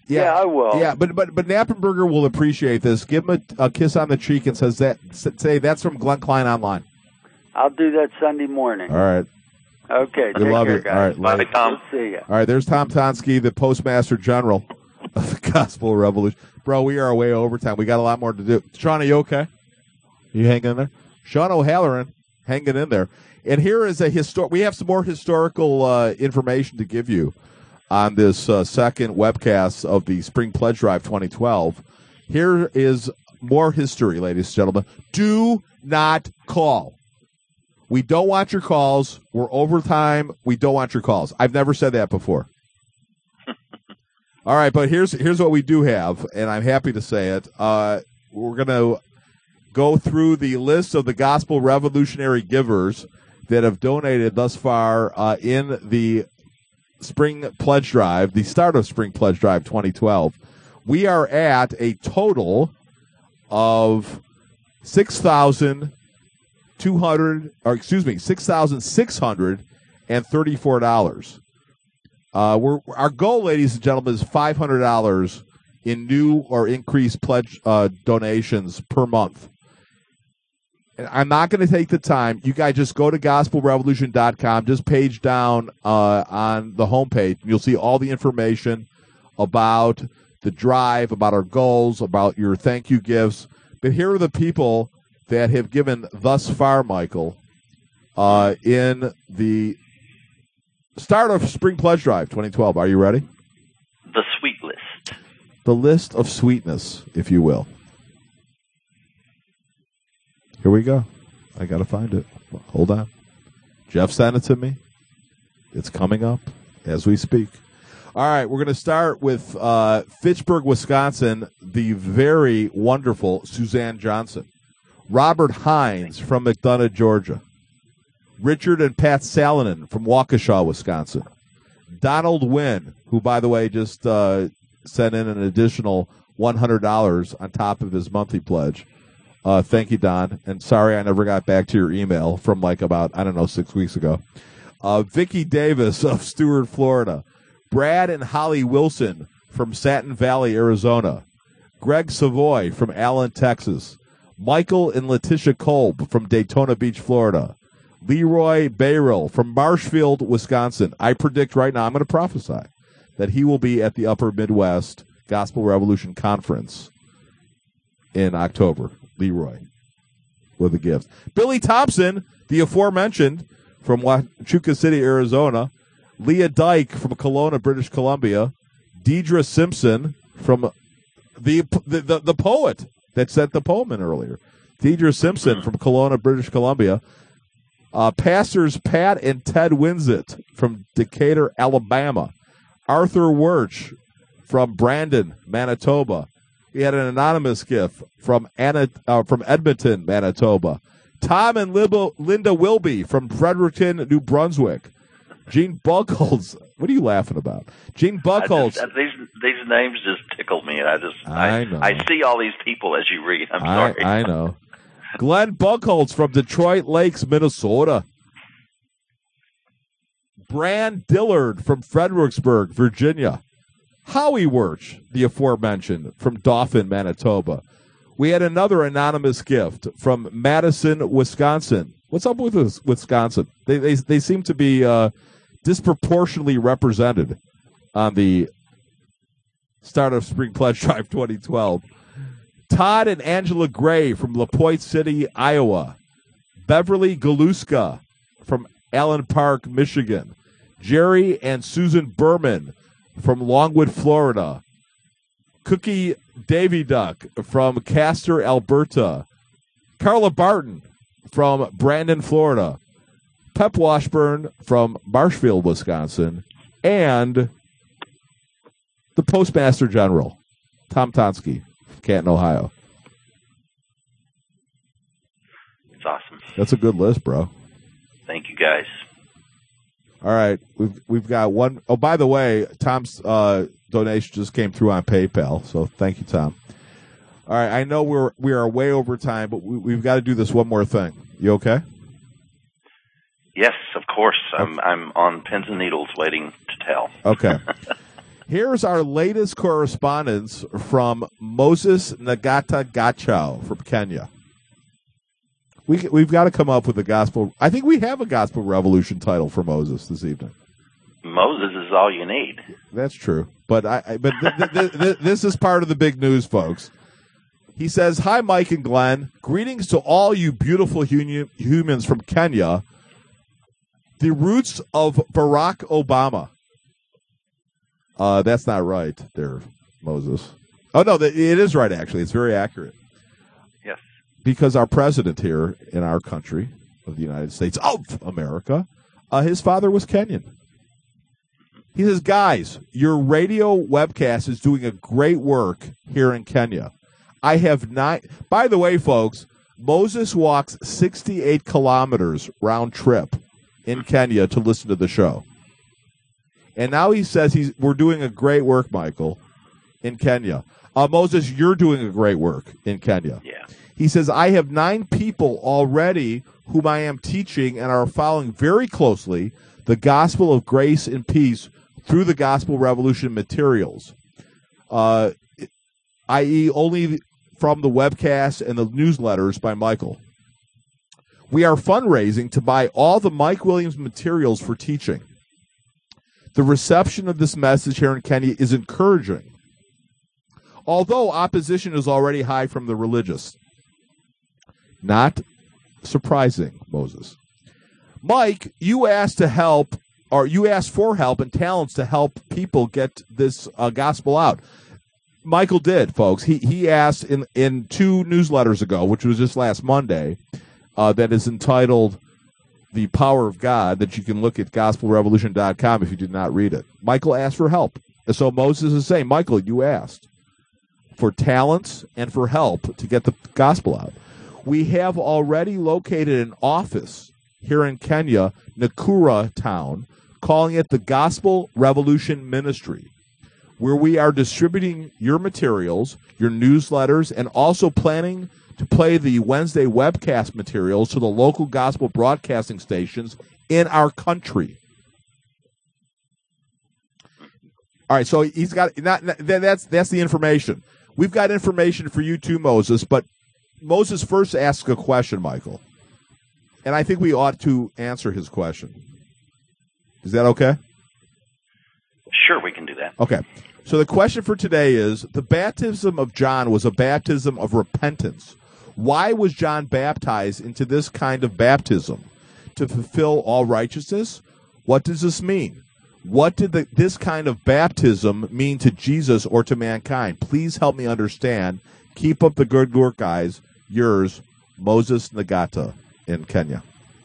J: Yeah, I will.
D: Yeah, but Knappenberger will appreciate this. Give him a kiss on the cheek and say that's from Glenn Klein Online.
J: I'll do that Sunday morning.
D: All right.
J: Okay,
D: We
J: take
D: love
J: care,
D: you.
J: guys.
D: All right,
C: Bye, Tom.
J: We'll see ya.
D: All right, there's Tom Tonsky, the Postmaster General of the Gospel Revolution. Bro, we are way over time. We got a lot more to do. Sean, are you okay? You hanging in there? Sean O'Halloran, hanging in there. And here is we have some more historical information to give you on this second webcast of the Spring Pledge Drive 2012. Here is more history, ladies and gentlemen. Do not call. We don't want your calls. We're over time. We don't want your calls. I've never said that before. All right, but here's what we do have, and I'm happy to say it. We're going to go through the list of the Gospel Revolutionary givers that have donated thus far in the Spring Pledge Drive, the start of Spring Pledge Drive 2012. We are at a total of $6,634. Our goal, ladies and gentlemen, is $500 in new or increased pledge donations per month. And I'm not going to take the time. You guys just go to gospelrevolution.com, just page down on the homepage. You'll see all the information about the drive, about our goals, about your thank you gifts. But here are the people that have given thus far, Michael, in the start of Spring Pledge Drive 2012. Are you ready?
C: The sweet list.
D: The list of sweetness, if you will. Here we go. I got to find it. Hold on. Jeff sent it to me. It's coming up as we speak. All right, we're going to start with Fitchburg, Wisconsin, the very wonderful Suzanne Johnson. Robert Hines from McDonough, Georgia. Richard and Pat Salonen from Waukesha, Wisconsin. Donald Wynn, who, by the way, just sent in an additional $100 on top of his monthly pledge. Thank you, Don. And sorry I never got back to your email from about, 6 weeks ago. Vicki Davis of Stuart, Florida. Brad and Holly Wilson from Satin Valley, Arizona. Greg Savoy from Allen, Texas. Michael and Letitia Kolb from Daytona Beach, Florida. Leroy Bayrill from Marshfield, Wisconsin. I predict right now, I'm going to prophesy, that he will be at the Upper Midwest Gospel Revolution Conference in October. Leroy with a gift. Billy Thompson, the aforementioned, from Huachuca City, Arizona. Leah Dyke from Kelowna, British Columbia. Deidre Simpson from the poet that sent the poem in earlier. Deidre Simpson from Kelowna, British Columbia. Pastors Pat and Ted Winsett from Decatur, Alabama. Arthur Wirch from Brandon, Manitoba. We had an anonymous gift from Edmonton, Manitoba. Tom and Linda Wilby from Fredericton, New Brunswick. Gene Buckholz. What are you laughing about? Gene Buckholz.
C: These names just tickle me. I
D: know.
C: I see all these people as you read. I'm sorry.
D: I know. Glenn Buckholz from Detroit Lakes, Minnesota. Bran Dillard from Fredericksburg, Virginia. Howie Wirch, the aforementioned, from Dauphin, Manitoba. We had another anonymous gift from Madison, Wisconsin. What's up with this, Wisconsin? They seem to be disproportionately represented on the start of Spring Pledge Drive 2012. Todd and Angela Gray from LaPointe City, Iowa. Beverly Galuska from Allen Park, Michigan. Jerry and Susan Berman from Longwood, Florida. Cookie Davy Duck from Castor, Alberta. Carla Barton from Brandon, Florida. Pep Washburn from Marshfield, Wisconsin. And the Postmaster General, Tom Tonsky, Canton, Ohio.
C: It's awesome.
D: That's a good list, bro.
C: Thank you, guys.
D: All right, we've got one. Oh, by the way, Tom's donation just came through on PayPal, so thank you, Tom. All right, I know we are way over time, but we've got to do this one more thing. You okay?
C: Yes, of course. I'm on pins and needles waiting to tell.
D: Okay. Here's our latest correspondence from Moses Nagata Gacho from Kenya. We've got to come up with a gospel. I think we have a gospel revolution title for Moses this evening.
C: Moses is all you need.
D: That's true, but this is part of the big news, folks. He says, "Hi, Mike and Glenn. Greetings to all you beautiful humans from Kenya. The roots of Barack Obama." That's not right, there, Moses. Oh no, it is right. Actually, it's very accurate.
C: Yes,
D: because our president here in our country of the United States of America, his father was Kenyan. He says, "Guys, your radio webcast is doing a great work here in Kenya. I have not." By the way, folks, Moses walks 68 kilometers round trip in Kenya to listen to the show. And now he says we're doing a great work, Michael, in Kenya. Moses, you're doing a great work in Kenya.
C: Yeah.
D: He says, "I have 9 people already whom I am teaching and are following very closely the gospel of grace and peace through the Gospel Revolution materials, i.e. only from the webcasts and the newsletters by Michael. We are fundraising to buy all the Mike Williams materials for teaching. The reception of this message here in Kenya is encouraging, although opposition is already high from the religious." Not surprising, Moses. "Mike, you asked for help and talents to help people get this gospel out." Michael did, folks. He asked in 2 newsletters ago, which was just last Monday, that is entitled "The Power of God," that you can look at gospelrevolution.com if you did not read it. Michael asked for help. And so Moses is saying, Michael, you asked for talents and for help to get the gospel out. We have already located an office here in Kenya, Nakuru town, calling it the Gospel Revolution Ministry, where we are distributing your materials, your newsletters, and also planning to play the Wednesday webcast materials to the local gospel broadcasting stations in our country. All right, so he's got that's the information. We've got information for you too, Moses, but Moses first asks a question, Michael, and I think we ought to answer his question. Is that okay?
C: Sure, we can do that.
D: Okay. So the question for today is, the baptism of John was a baptism of repentance. Why was John baptized into this kind of baptism? To fulfill all righteousness? What does this mean? What did this kind of baptism mean to Jesus or to mankind? Please help me understand. Keep up the good work, guys. Yours, Moses Nagata in Kenya.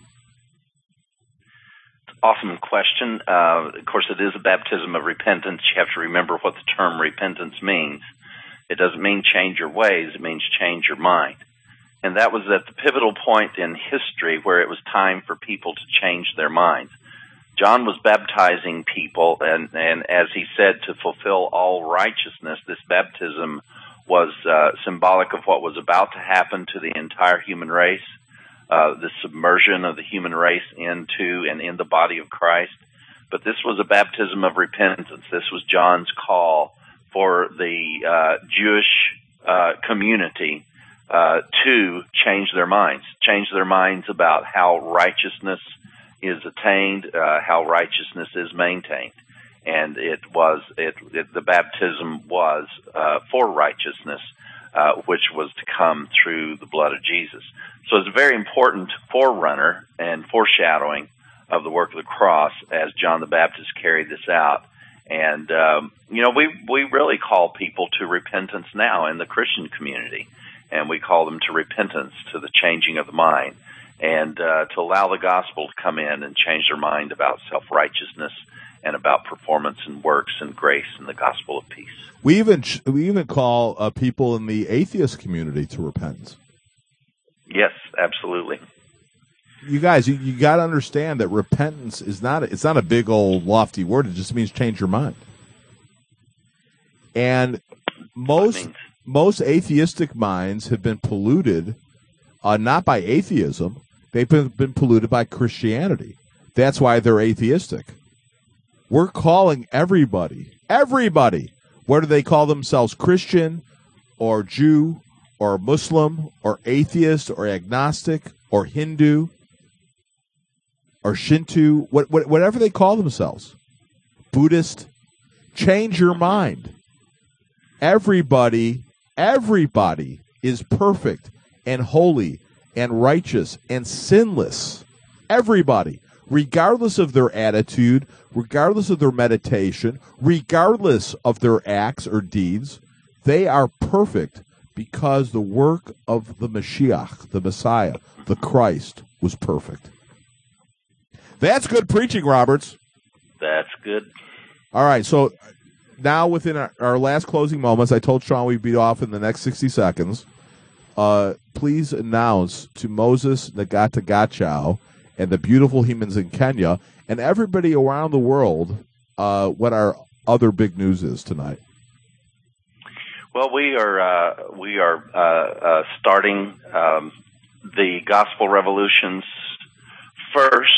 C: Awesome question. Of course, it is a baptism of repentance. You have to remember what the term repentance means. It doesn't mean change your ways. It means change your mind. And that was at the pivotal point in history where it was time for people to change their minds. John was baptizing people, and as he said, to fulfill all righteousness. This baptism was symbolic of what was about to happen to the entire human race. The submersion of the human race into and in the body of Christ. But this was a baptism of repentance. This was John's call for the Jewish community to change their minds about how righteousness is attained, how righteousness is maintained. And the baptism was for righteousness, which was to come through the blood of Jesus. So it's a very important forerunner and foreshadowing of the work of the cross as John the Baptist carried this out. And, we really call people to repentance now in the Christian community. And we call them to repentance, to the changing of the mind, and to allow the gospel to come in and change their mind about self-righteousness and about performance and works and grace and the gospel of peace.
D: We even call people in the atheist community to repentance.
C: Yes, absolutely.
D: You guys, you got to understand that repentance is not a big old lofty word. It just means change your mind. And most atheistic minds have been polluted, not by atheism. They've been polluted by Christianity. That's why they're atheistic. We're calling everybody Everybody, whether they call themselves Christian or Jew or Muslim or atheist or agnostic or Hindu or Shinto, whatever they call themselves, Buddhist, change your mind. Everybody is perfect and holy and righteous and sinless. Everybody, regardless of their attitude, regardless of their meditation, regardless of their acts or deeds, they are perfect because the work of the Mashiach, the Messiah, the Christ, was perfect. That's good preaching, Roberts.
C: That's good.
D: All right, so now within our last closing moments, I told Sean we'd be off in the next 60 seconds. Please announce to Moses Nagata Gachao and the beautiful humans in Kenya and everybody around the world what our other big news is tonight.
C: Well, we are starting the Gospel Revolution's first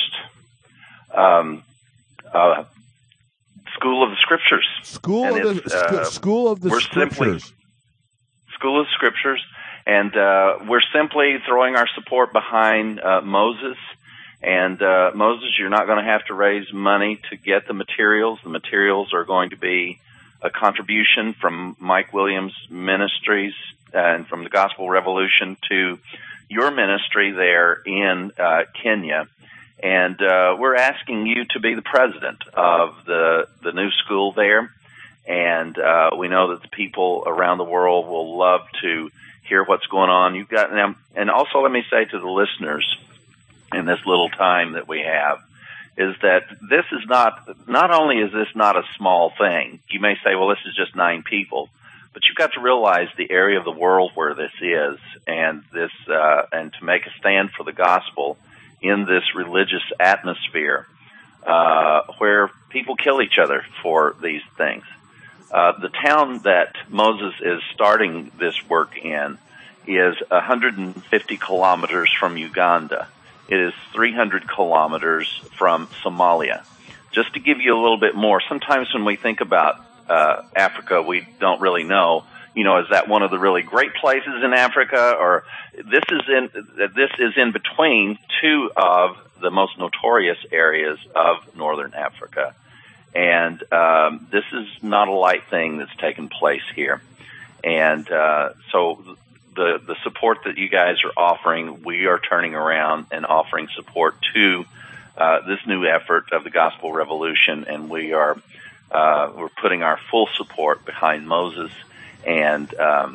C: School of the Scriptures.
D: School of the Scriptures.
C: School of Scriptures, and we're simply throwing our support behind Moses. And Moses, you're not going to have to raise money to get the materials. The materials are going to be a contribution from Mike Williams Ministries and from the Gospel Revolution to your ministry there in Kenya. And we're asking you to be the president of the new school there. And we know that the people around the world will love to hear what's going on. You've got them. And also let me say to the listeners in this little time that we have is that this is not only is this not a small thing. You may say, well, this is just 9 people. But you've got to realize the area of the world where this is, and and to make a stand for the gospel in this religious atmosphere where people kill each other for these things. The town that Moses is starting this work in is 150 kilometers from Uganda. It is 300 kilometers from Somalia. Just to give you a little bit more, sometimes when we think about Africa, we don't really know, is that one of the really great places in Africa, or this is in between 2 of the most notorious areas of northern Africa. And this is not a light thing that's taken place here. And so the support that you guys are offering, we are turning around and offering support to this new effort of the Gospel Revolution, and we're putting our full support behind Moses and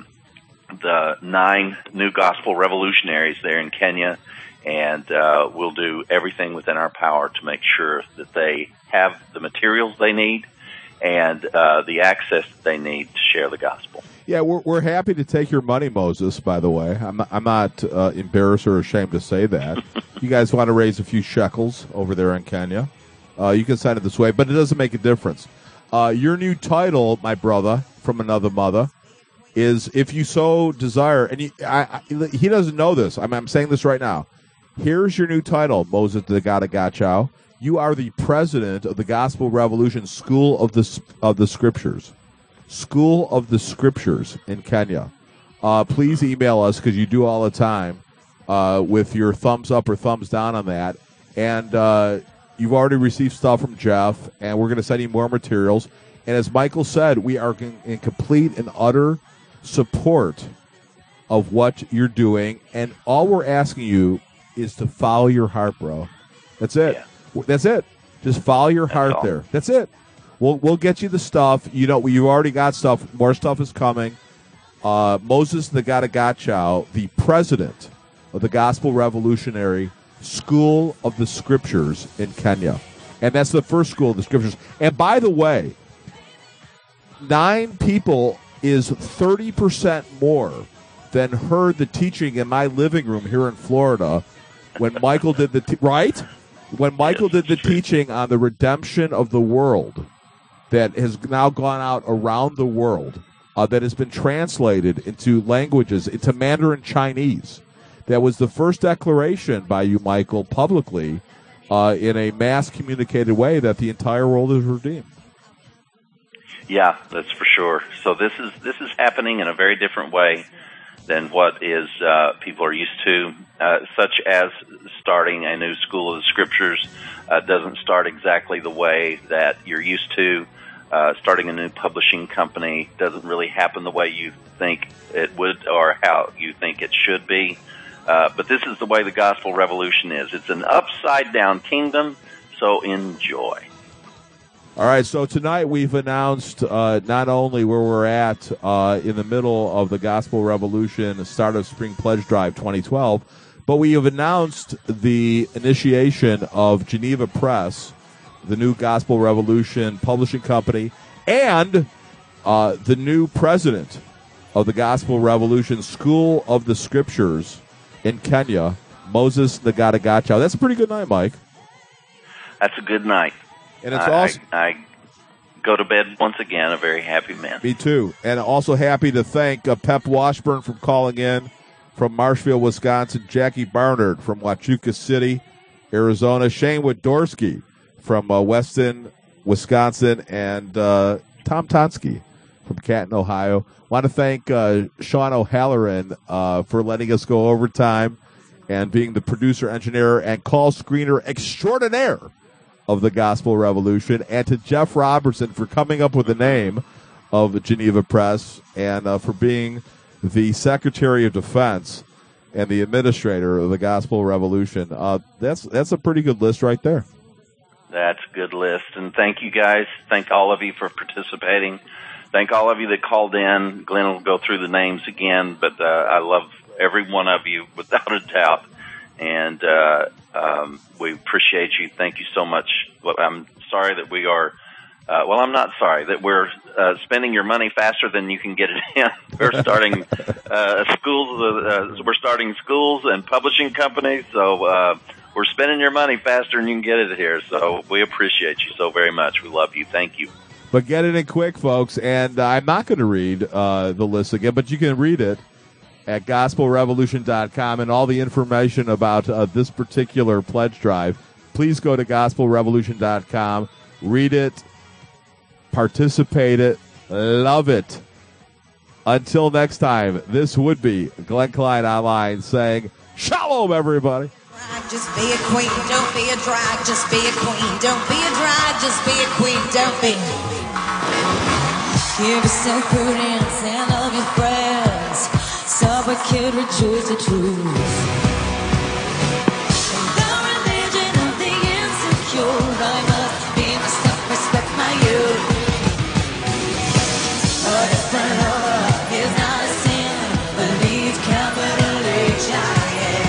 C: the 9 new Gospel Revolutionaries there in Kenya, and we'll do everything within our power to make sure that they have the materials they need and the access that they need to share the gospel.
D: Yeah, we're happy to take your money, Moses, by the way. I'm not embarrassed or ashamed to say that. You guys want to raise a few shekels over there in Kenya, you can send it this way, but it doesn't make a difference. Your new title, my brother, from another mother, is If You So Desire, and he doesn't know this. I'm saying this right now. Here's your new title, Moses Nagata Gachao. You are the president of the Gospel Revolution School of the Scriptures. School of the Scriptures in Kenya. Please email us, because you do all the time, with your thumbs up or thumbs down on that. And you've already received stuff from Jeff, and we're going to send you more materials. And as Michael said, we are in complete and utter support of what you're doing. And all we're asking you is to follow your heart, bro. That's it. Yeah. That's it. Just follow your heart there. That's it. We'll get you the stuff. You already got stuff. More stuff is coming. Moses Nagata Gachao, the president of the Gospel Revolutionary School of the Scriptures in Kenya. And that's the first School of the Scriptures. And by the way, 9 people is 30% more than heard the teaching in my living room here in Florida when Michael did right? When Michael did the teaching on the redemption of the world that has now gone out around the world, that has been translated into languages, into Mandarin Chinese. That was the first declaration by you, Michael, publicly in a mass communicated way that the entire world is redeemed.
C: Yeah, that's for sure. So this is happening in a very different way than what is people are used to, such as starting a new school of the Scriptures. Doesn't start exactly the way that you're used to. Starting a new publishing company doesn't really happen the way you think it would or how you think it should be. But this is the way the gospel revolution is. It's an upside-down kingdom, so enjoy.
D: All right, so tonight we've announced not only where we're at in the middle of the Gospel Revolution, the start of Spring Pledge Drive 2012, but we have announced the initiation of Geneva Press, the new Gospel Revolution publishing company, and the new president of the Gospel Revolution School of the Scriptures in Kenya, Moses Ngatagacho. That's a pretty good night, Mike.
C: That's a good night.
D: And it's also,
C: I go to bed once again a very happy man.
D: Me too. And also happy to thank Pep Washburn for calling in from Marshfield, Wisconsin, Jackie Barnard from Huachuca City, Arizona, Shane Wodorsky from Weston, Wisconsin, and Tom Tonsky from Canton, Ohio. Want to thank Sean O'Halloran for letting us go overtime and being the producer, engineer, and call screener extraordinaire of the Gospel Revolution, and to Jeff Robertson for coming up with the name of the Geneva Press and for being the Secretary of Defense and the administrator of the Gospel Revolution. That's a pretty good list right there.
C: That's a good list. And thank you guys. Thank all of you for participating. Thank all of you that called in. Glenn will go through the names again, but I love every one of you without a doubt. And we appreciate you. Thank you so much. I'm sorry that we are, I'm not sorry that we're spending your money faster than you can get it in. We're starting we're starting schools and publishing companies, so we're spending your money faster than you can get it here. So we appreciate you so very much. We love you. Thank you.
D: But get it in quick, folks. And I'm not going to read the list again, but you can read it at gospelrevolution.com, and all the information about this particular pledge drive. Please go to gospelrevolution.com, read it, participate it, love it. Until next time, this would be Glenn Klein Online saying, Shalom, everybody.
H: Just be a queen, don't be a drag, just be a queen. Don't be a drag, just be a queen, don't be. Give yourself prudence and love your friends, so we could rejoice the truth. The religion of the insecure, I must be myself, respect my youth. But if the love is not a sin, believe capital H-I.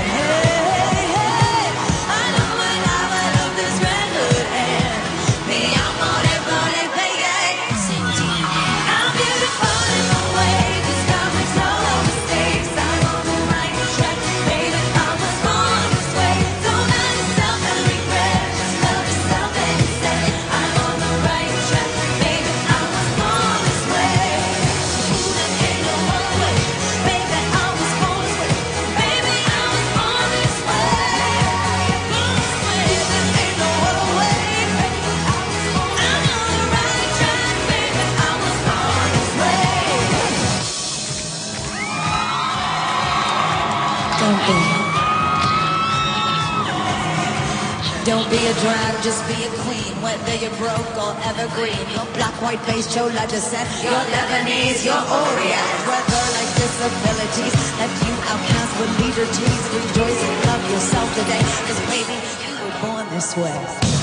H: Don't be a drag, just be a queen. Whether you're broke or evergreen, your black, white, beige, chola descent, your Lebanese, your Orient. Whether like disabilities left you outcast with leader teens, rejoice and love yourself today. 'Cause baby, you were born this way.